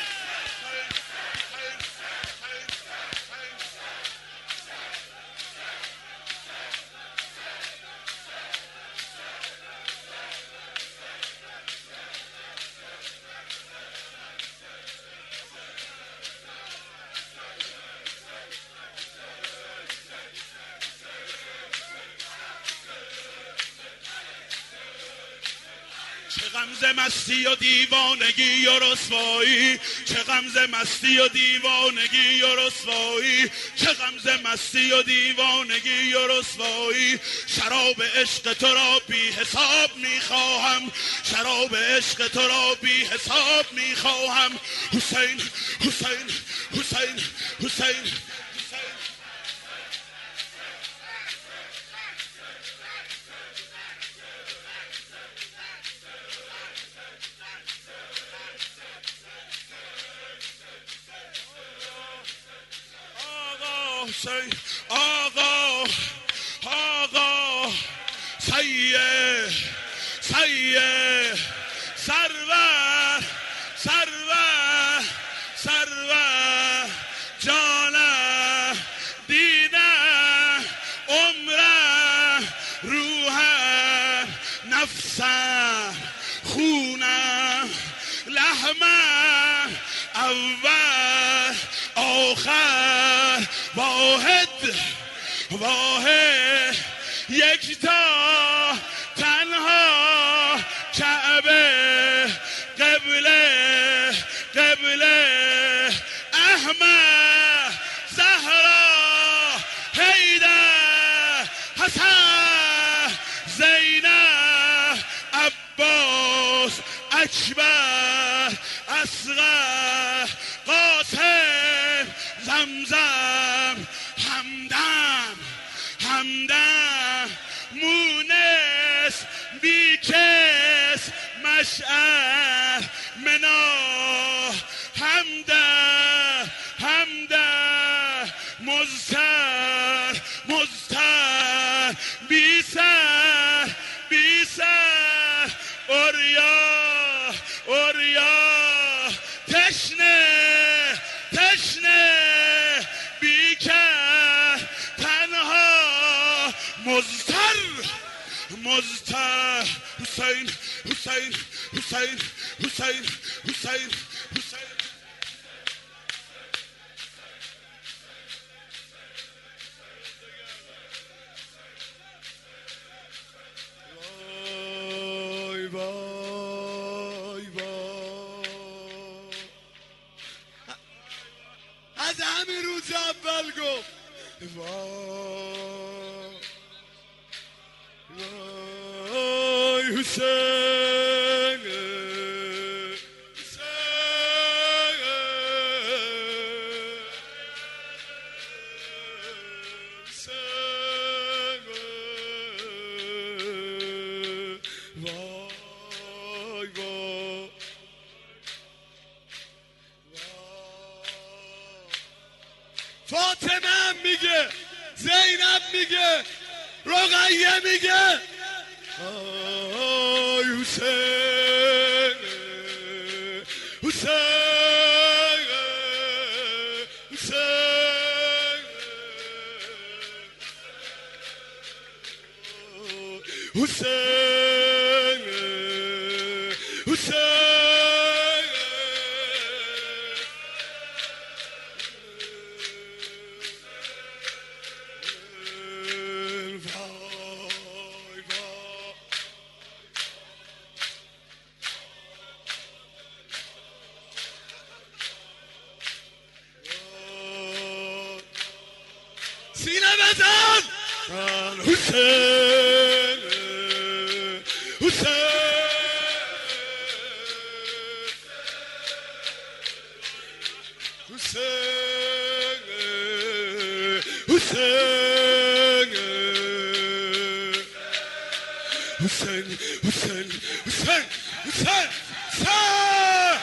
غمزه مستی و دیوانگی و رسوایی، چه غمزه مستی و دیوانگی و رسوایی، چه غمزه مستی و دیوانگی و رسوایی. شراب عشق تو را بی حساب میخواهم، شراب عشق تو را بی حساب میخواهم. حسین حسین حسین حسین حسین آقا آقا سید سید سرور سرور سرور جانه دینه عمره روحه نفسه خونه لحمه اول آخر واحد واحد یکتا تنها کعبه قبله قبله احمد زهرا حیدر حسن زینب عباس اکبر اصغر قاسم زمزم همدم همدم مونس بیکس مشعر منا همدم همدم مزتر مزتر بیسر بیسر اوریا اوریا تشنه تشنه بیکر تنها مزتر مزتر حسین حسین حسین حسین حسین حسین وای وای وای از همین روز اول گفت وای وای حسین فاطمه هم میگه، زینب میگه، رقیه میگه آی حسین حسین حسین حسین حسین سینه بزن حسین حسین حسین حسین حسین حسین حسین حسین حسین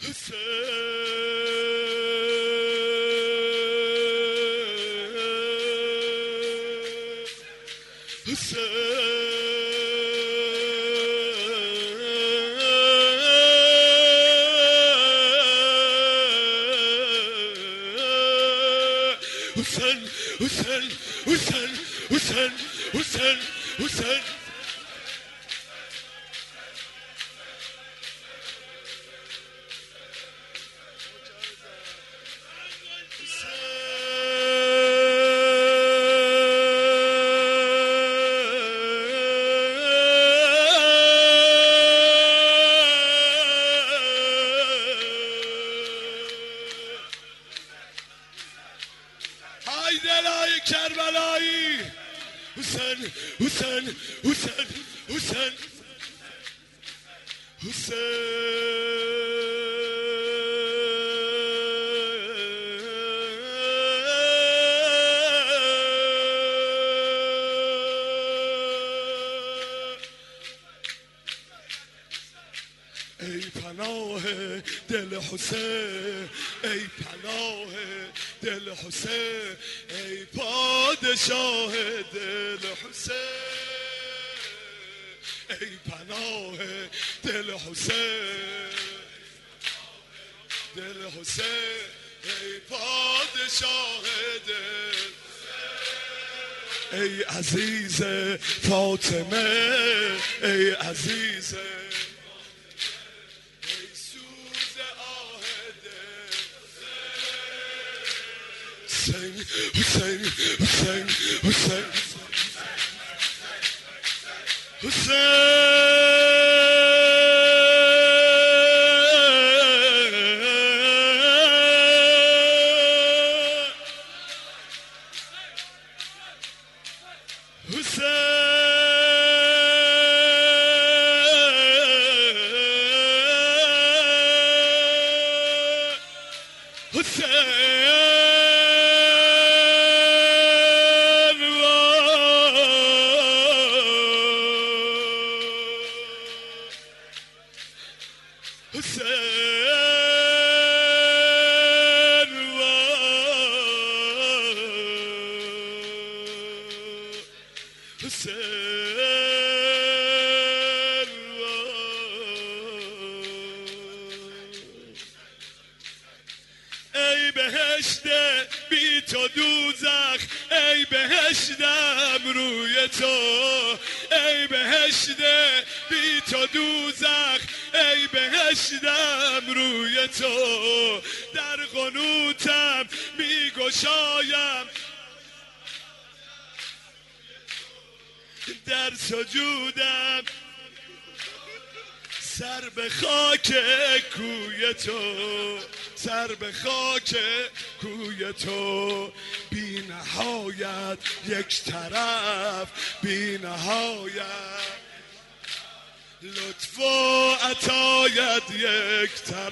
حسین حسین حسین حسین حسین دلای کربلایی حسین حسین حسین حسین ای پناه دل حسین ای پناه دل حسین ای پادشاه دل حسین ای پناه دل حسین دل حسین ای پادشاه دل ای عزیز فاطمه ای عزیز حسین حسین حسین حسین ای بهشت بی تو دوزخ ای بهشتم روی تو ای بهشت بی تو دوزخ ای بهشتم روی تو در قنوتم می گشایم در سجودم سر به خاک کوی تو سر به خاک کوی تو بی نهایت یک طرف بی نهایت لطف و عطایت یک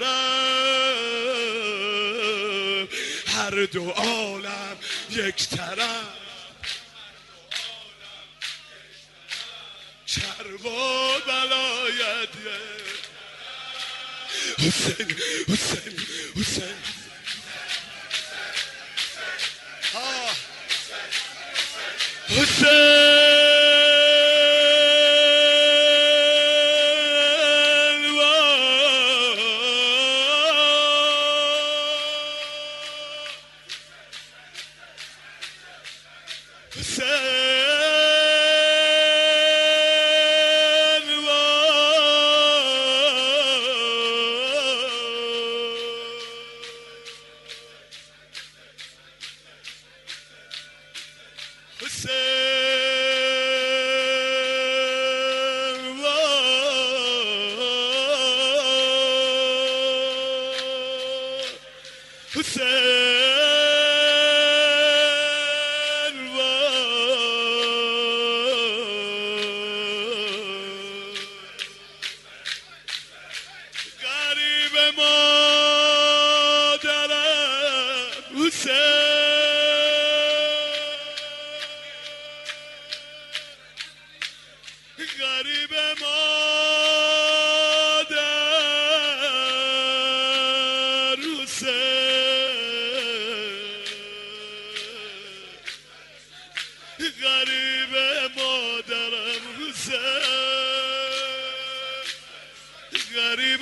طرف هر دو عالم یک طرف کرب و بلایت حسین حسین حسین آه حسین غریب مادر غریب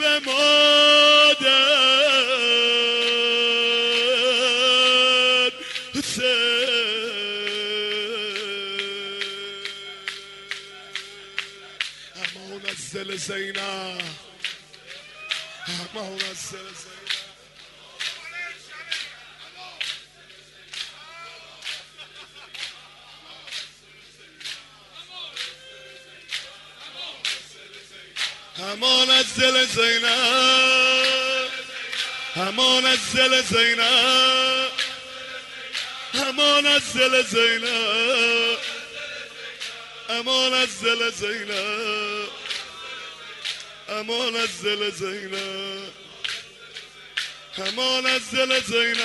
مادر حسین امان از دل زینب امان از دل زینب امان از دل زینب امان از دل زینب امان از دل زینب امان از دل زینب امان از دل زینب امان از دل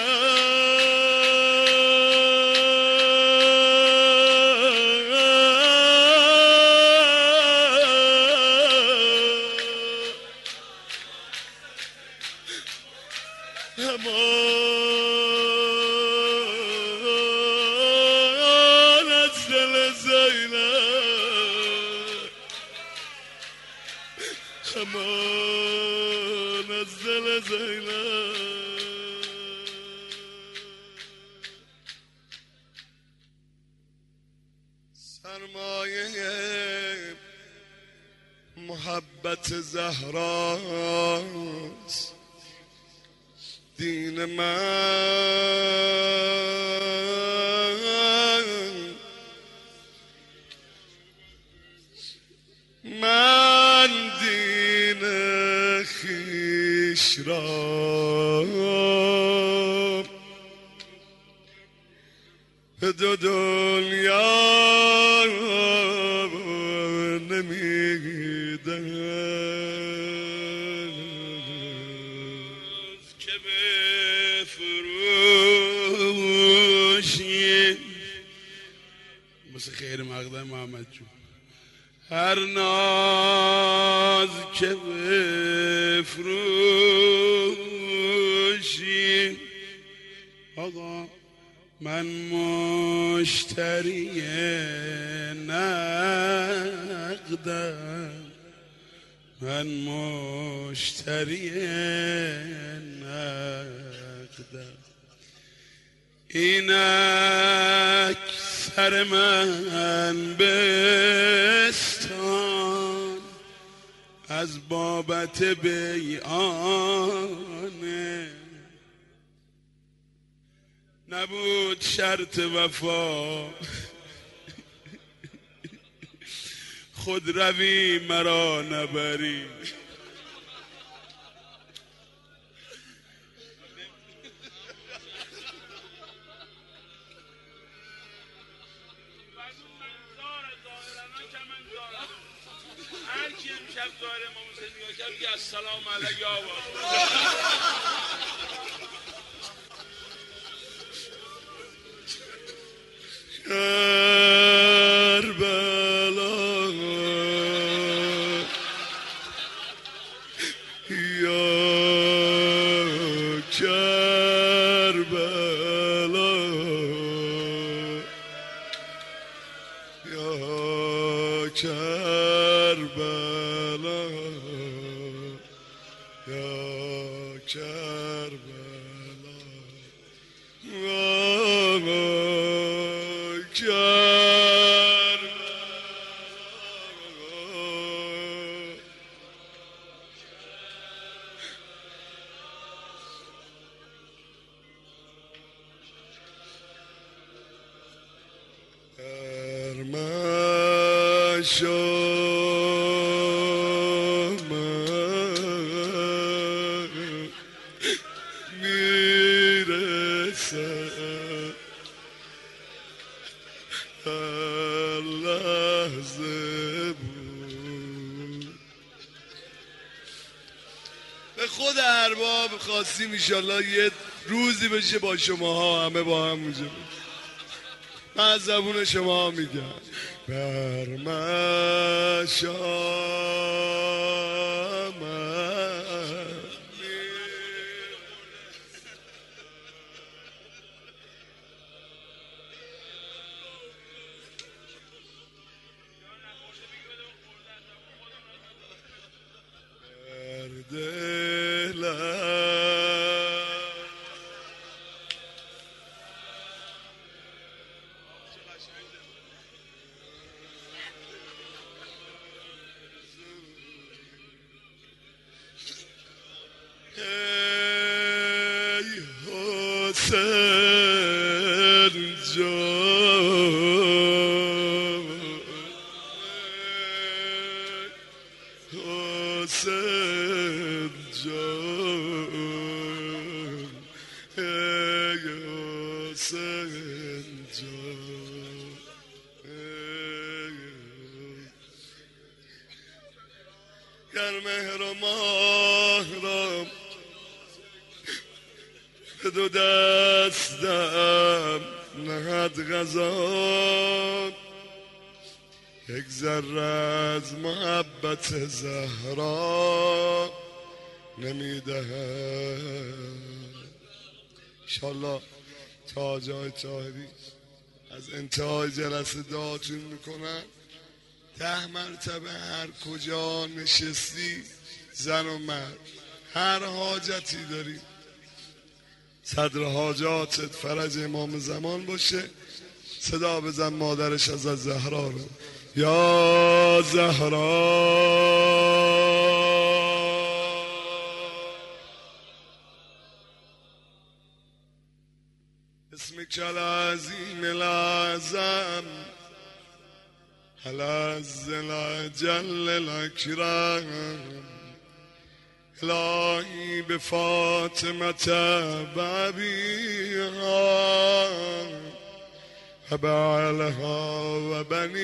زینب امان از دل زینب سرمایه محبت زهراست دین من من دین خویش را به دو دنیا نمیدم که بفروشی مثل خیر مقدم محمد جون هر ناز که بفروشی آقا من مشتری نقدم من مشتری نقدم اینک سر من بستان از بابت بیعانه نبود شرط وفا خود روی مرا نبری هر کی امشب ظاهر امام حسین نگاه کرد بگه السلام علیک یا آقا کربلا یا کربلا یا کربلا یا کربلا به خود ارباب خواستیم انشالله یه روزی بشه با شما ها همه با هم میشه من از زبون شما ها میگم بر مشام دلم ای حسین جان حسین جان ای حسین جان گر مهر و ماه را به دو دستم نهد قضا یک ذره از محبت زهرا نمیدهد انشالله تا جای طاهری از انتهای جلسه دعاتون میکنم. ده مرتبه هر کجا نشستی زن و مرد هر حاجتی داری صدر حاجاتت فرج امام زمان باشه صدا بزن مادرش از زهرا رو یا زهرا اسمك العظیم العظم العز الجل الاکرم الهی بفاطمة بابیها و بعلها و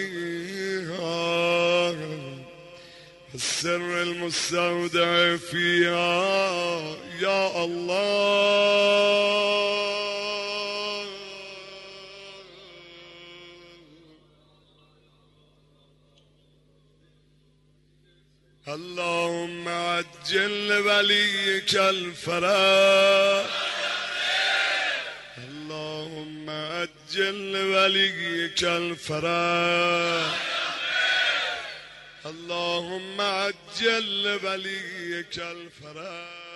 بنیها السر المستودع فيها یا الله اللهم عجل وليك الفرج اللهم عجل وليك الفرج اللهم عجل وليك الفرج